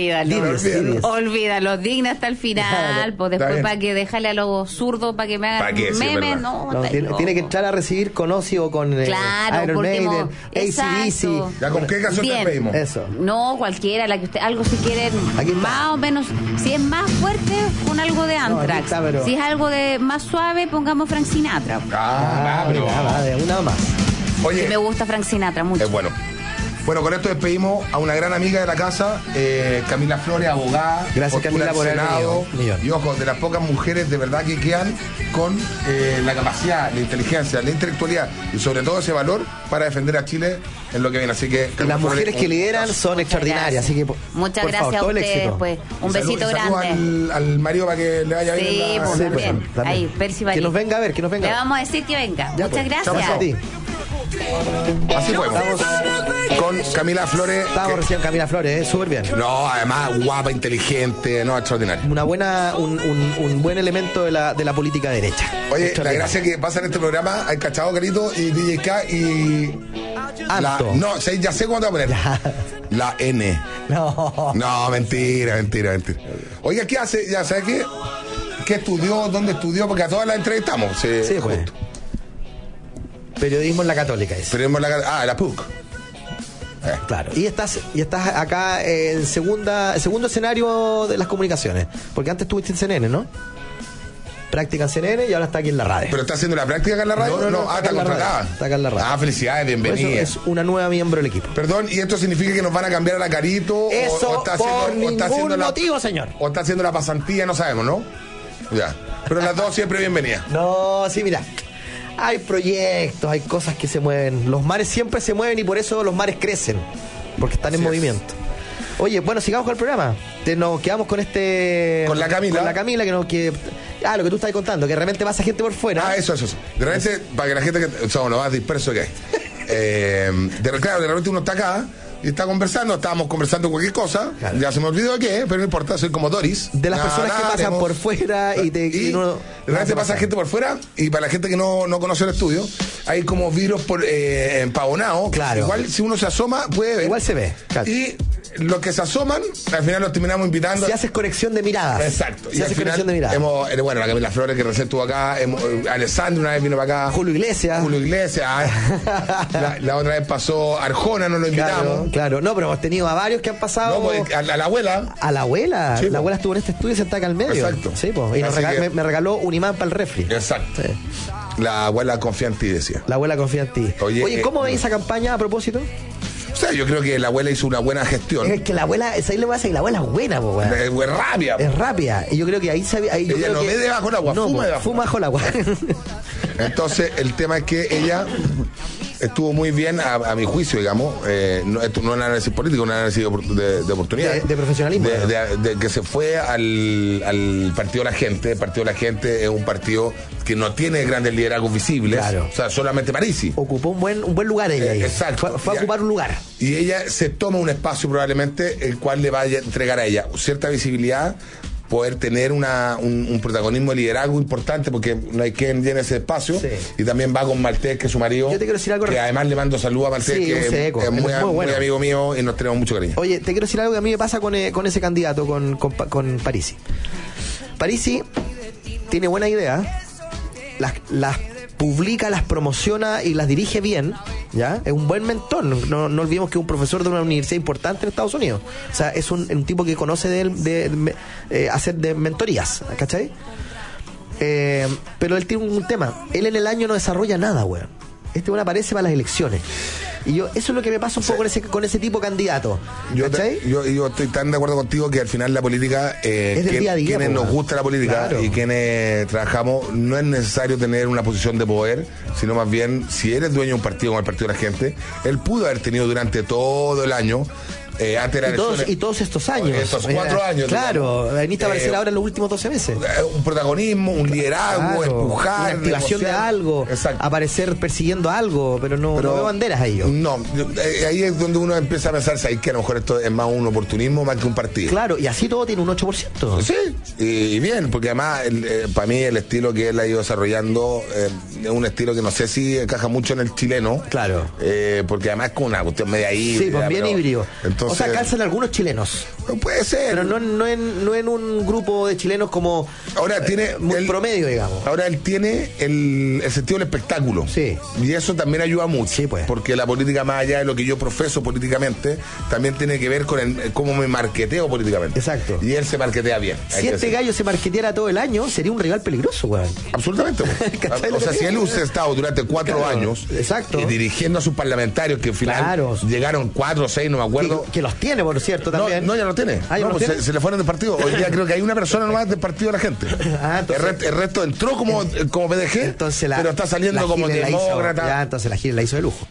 Olvídalo, digna hasta el final. Pues después para que déjale a los zurdos para que me hagan memes. Tiene que entrar a recibir con Ozzy o con Iron Maiden, AC/DC. ¿Ya con qué canción te pedimos? Eso. No, cualquiera, la que usted, algo si quieren más o menos, si es más fuerte, con algo de Anthrax. Si es algo de más suave, pongamos Frank Sinatra. Una más. Oye, sí, me gusta Frank Sinatra mucho. Es bueno. Bueno, con esto despedimos a una gran amiga de la casa, Camila Flores, abogada. Gracias, Camila, por el Senado. Y ojo, de las pocas mujeres de verdad que quedan con la capacidad, la inteligencia, la intelectualidad y sobre todo ese valor para defender a Chile en lo que viene. Así que las mujeres que lideran son extraordinarias. Así que muchas gracias a ustedes. Pues. Un besito grande. Al marido para que le vaya bien. Sí, pues bien. Ahí, Percy que nos venga a ver, que nos venga. Le vamos a decir que venga. Ya, muchas gracias. Chao, a ti. Así fue. Estamos con Camila Flores. Estamos recién Camila Flores, súper bien. No, además guapa, inteligente, no, extraordinario. Un buen elemento de la política derecha. Oye, la gracia que pasa en este programa, hay Cachado Carito y DJK y ya sé cuándo va a poner. La N. No, mentira. Oiga, ¿qué hace? Ya sabes qué estudió, dónde estudió, porque a todas las entrevistamos. Sí, justo. Periodismo en la Católica. La PUC. Claro. Y estás acá en segundo escenario de las comunicaciones. Porque antes estuviste en CNN, ¿no? Práctica en CNN y ahora está aquí en la radio. ¿Pero está haciendo la práctica acá en la radio? No, está contratada. Está acá en la radio. Felicidades, bienvenida. Eso es una nueva miembro del equipo. Perdón, ¿y esto significa que nos van a cambiar a la Carito? Eso o está por ningún motivo, señor. O está haciendo la pasantía, no sabemos, ¿no? Ya. Pero las dos siempre bienvenidas. No, sí, mira. Hay proyectos, hay cosas que se mueven. Los mares siempre se mueven y por eso los mares crecen. Porque están en movimiento. Oye, bueno, sigamos con el programa. Nos quedamos con con la Camila. Con la Camila, lo que tú estás contando, que de repente pasa gente por fuera. Eso. De repente, para que la gente que somos lo más disperso que hay. De repente uno está acá y estábamos conversando cualquier cosa, claro. Ya se me olvidó de qué, pero no importa, soy como Doris. De las personas que pasan por fuera y de repente pasa gente por fuera, y para la gente que no conoce el estudio, hay como vidrios empavonados. Claro. Igual si uno se asoma puede ver. Igual se ve. Claro. Y los que se asoman, al final los terminamos invitando. Si haces conexión de miradas. Exacto. Si haces conexión de miradas. Bueno, la Camila Flores que recién estuvo acá, Alessandro una vez vino para acá. Julio Iglesias. La otra vez pasó Arjona, nos lo invitamos. Claro. No, pero hemos tenido a varios que han pasado. No, pues, a la abuela. A la abuela. Sí, la abuela estuvo en este estudio sentada acá al medio. Exacto. Sí, pues. Y me regaló un imán para el refri. Exacto. Sí. La abuela confía en ti, decía. La abuela confía en ti. Oye, ¿cómo veis esa campaña a propósito? O sea, yo creo que la abuela hizo una buena gestión. Es que la abuela, ahí le pasa que la abuela es buena, po, weón. Es rápida. Es rápida. Y yo creo que ahí se ella no ve debajo del agua, fuma bajo el agua. Entonces, el tema es que ella estuvo muy bien, a mi juicio, digamos. Esto no es un análisis político, un análisis de oportunidad. De profesionalismo. De que se fue al Partido de la Gente. El Partido de la Gente es un partido que no tiene grandes liderazgos visibles. Claro. O sea, solamente Parisi. Ocupó un buen lugar ella. Exacto. Fue a ocupar un lugar. Y ella se toma un espacio probablemente el cual le vaya a entregar a ella cierta visibilidad, poder tener un protagonismo de liderazgo importante, porque no hay quien llene ese espacio. Sí. Y también va con Maltés, que es su marido. Yo te quiero decir algo. Que además le mando saludos a Maltés, que es muy amigo mío y nos tenemos mucho cariño. Oye, te quiero decir algo que a mí me pasa con ese candidato, con Parisi. Parisi tiene buena idea, las publica, las promociona y las dirige bien, ¿ya? Es un buen mentor. No olvidemos que es un profesor de una universidad importante en Estados Unidos. O sea, es un tipo que conoce de hacer de mentorías, ¿cachai? Pero él tiene un tema. Él en el año no desarrolla nada, weón. Este weón aparece para las elecciones. Y eso es lo que me pasa un poco con ese tipo de candidato. Yo estoy tan de acuerdo contigo que al final la política, es del día a día, quienes nos gusta la política, claro, y quienes trabajamos, no es necesario tener una posición de poder, sino más bien, si eres dueño de un partido como el Partido de la Gente, él pudo haber tenido durante todo el año. Y todos estos años. Estos 4 años. Claro, veniste a aparecer ahora en los últimos 12 meses. Un protagonismo, un liderazgo, empujar. Una activación de algo. Exacto. Aparecer persiguiendo algo, pero no veo banderas a ellos. No, ahí es donde uno empieza a pensar, ¿sabes? Que a lo mejor esto es más un oportunismo más que un partido. Claro, y así todo tiene un 8%. Sí, y bien, porque además para mí el estilo que él ha ido desarrollando es un estilo que no sé si encaja mucho en el chileno. Claro. Porque además es como una cuestión media híbrida. Sí, pues bien híbrido. Entonces, o sea, calzan algunos chilenos. Puede ser. Pero no en un grupo de chilenos como ahora tiene muy promedio, digamos. Ahora él tiene el sentido del espectáculo. Sí. Y eso también ayuda mucho. Sí, pues. Porque la política, más allá de lo que yo profeso políticamente, también tiene que ver con cómo me marketeo políticamente. Exacto. Y él se marketea bien. Si este gallo se marketeara todo el año, sería un rival peligroso, weón. Absolutamente. O sea, si él hubiese estado durante 4 años, exacto, dirigiendo a sus parlamentarios, que al final llegaron 4 o 6, no me acuerdo. Que los tiene, por cierto, también. No, ya lo tiene. Pues se le fueron del partido. Hoy día creo que hay una persona nomás del Partido de la Gente. El resto entró como PDG, pero está saliendo como demócrata. Entonces la gira la hizo de lujo.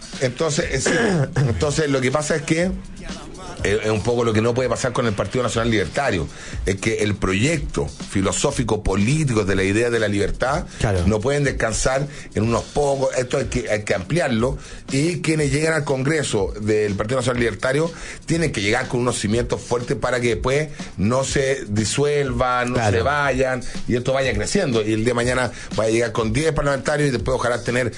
Entonces lo que pasa es que es un poco lo que no puede pasar con el Partido Nacional Libertario, es que el proyecto filosófico político de la idea de la libertad no pueden descansar en unos pocos. Esto hay que ampliarlo, y quienes llegan al Congreso del Partido Nacional Libertario tienen que llegar con unos cimientos fuertes para que después no se disuelvan, no se vayan, y esto vaya creciendo, y el día de mañana vaya a llegar con 10 parlamentarios y después ojalá tener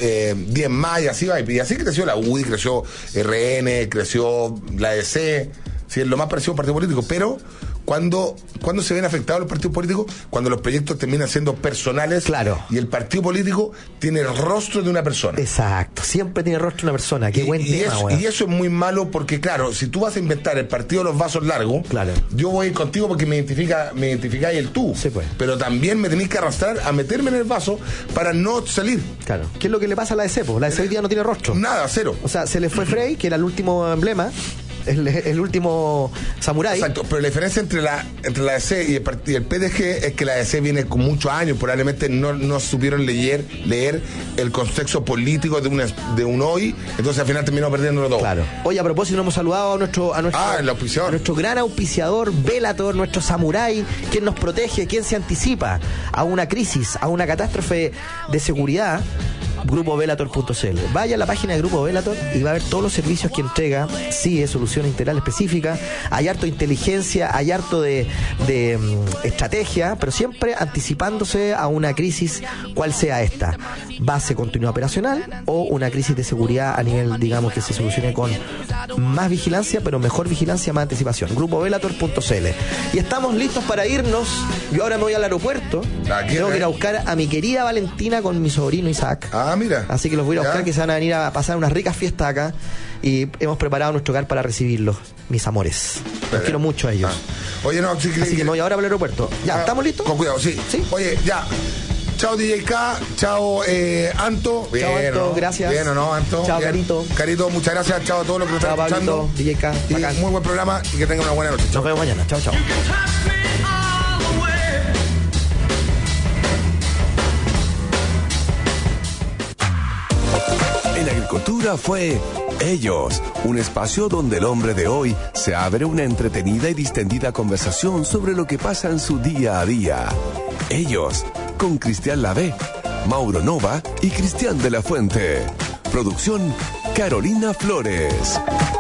10 más, y así va. Y así creció la UDI, creció RN, creció la EDC, sí, es lo más parecido a un partido político, pero cuando se ven afectados los partidos políticos, cuando los proyectos terminan siendo personales, y el partido político tiene el rostro de una persona. Exacto, siempre tiene el rostro de una persona. Qué buen tema, y eso es muy malo, porque claro, si tú vas a inventar el partido de los vasos largos, yo voy a ir contigo porque me identificáis el tú, sí, pues. Pero también me tenéis que arrastrar a meterme en el vaso para no salir. Claro. ¿Qué es lo que le pasa a la EC? La EC hoy día no tiene rostro. Nada, cero. O sea, se le fue Frey, que era el último emblema, el último samurái. Exacto, pero la diferencia entre la EC y el PDG es que la EC viene con muchos años, probablemente no supieron leer el contexto político de un hoy, entonces al final terminó perdiéndolo todo. Claro. Oye, a propósito, nos hemos saludado a nuestro gran auspiciador, Bellator, nuestro samurái, quien nos protege, quien se anticipa a una crisis, a una catástrofe de seguridad, grupovelator.cl. Vaya a la página de Grupo Velator y va a ver todos los servicios que entrega. Sí, es solución integral específica. Hay harto de inteligencia, hay harto de estrategia, pero siempre anticipándose a una crisis, cual sea esta. Base continuidad operacional o una crisis de seguridad a nivel, digamos, que se solucione con más vigilancia, pero mejor vigilancia, más anticipación. Grupovelator.cl. Y estamos listos para irnos. Yo ahora me voy al aeropuerto. Tengo que ir a buscar a mi querida Valentina con mi sobrino Isaac. Mira. Así que los voy a ir a buscar, que se van a venir a pasar unas ricas fiestas acá. Y hemos preparado nuestro hogar para recibirlos, mis amores. Los quiero mucho a ellos. Oye, no, así que me voy ahora para el aeropuerto. Ya, ¿estamos listos? Con cuidado, sí. Oye, ya. Chao DJ K, chao Anto. Bien, chao Anto, ¿no? Gracias. Bien o no, Anto. Chao, bien. Carito. Carito, muchas gracias. Chao a todos los que nos están escuchando. DJ K, muy buen programa y que tengan una buena noche. Nos vemos mañana. Chao, chao. En Agricultura fue Ellos, un espacio donde el hombre de hoy se abre una entretenida y distendida conversación sobre lo que pasa en su día a día. Ellos, con Cristian Lavé, Mauro Nova y Cristian de la Fuente. Producción, Carolina Flores.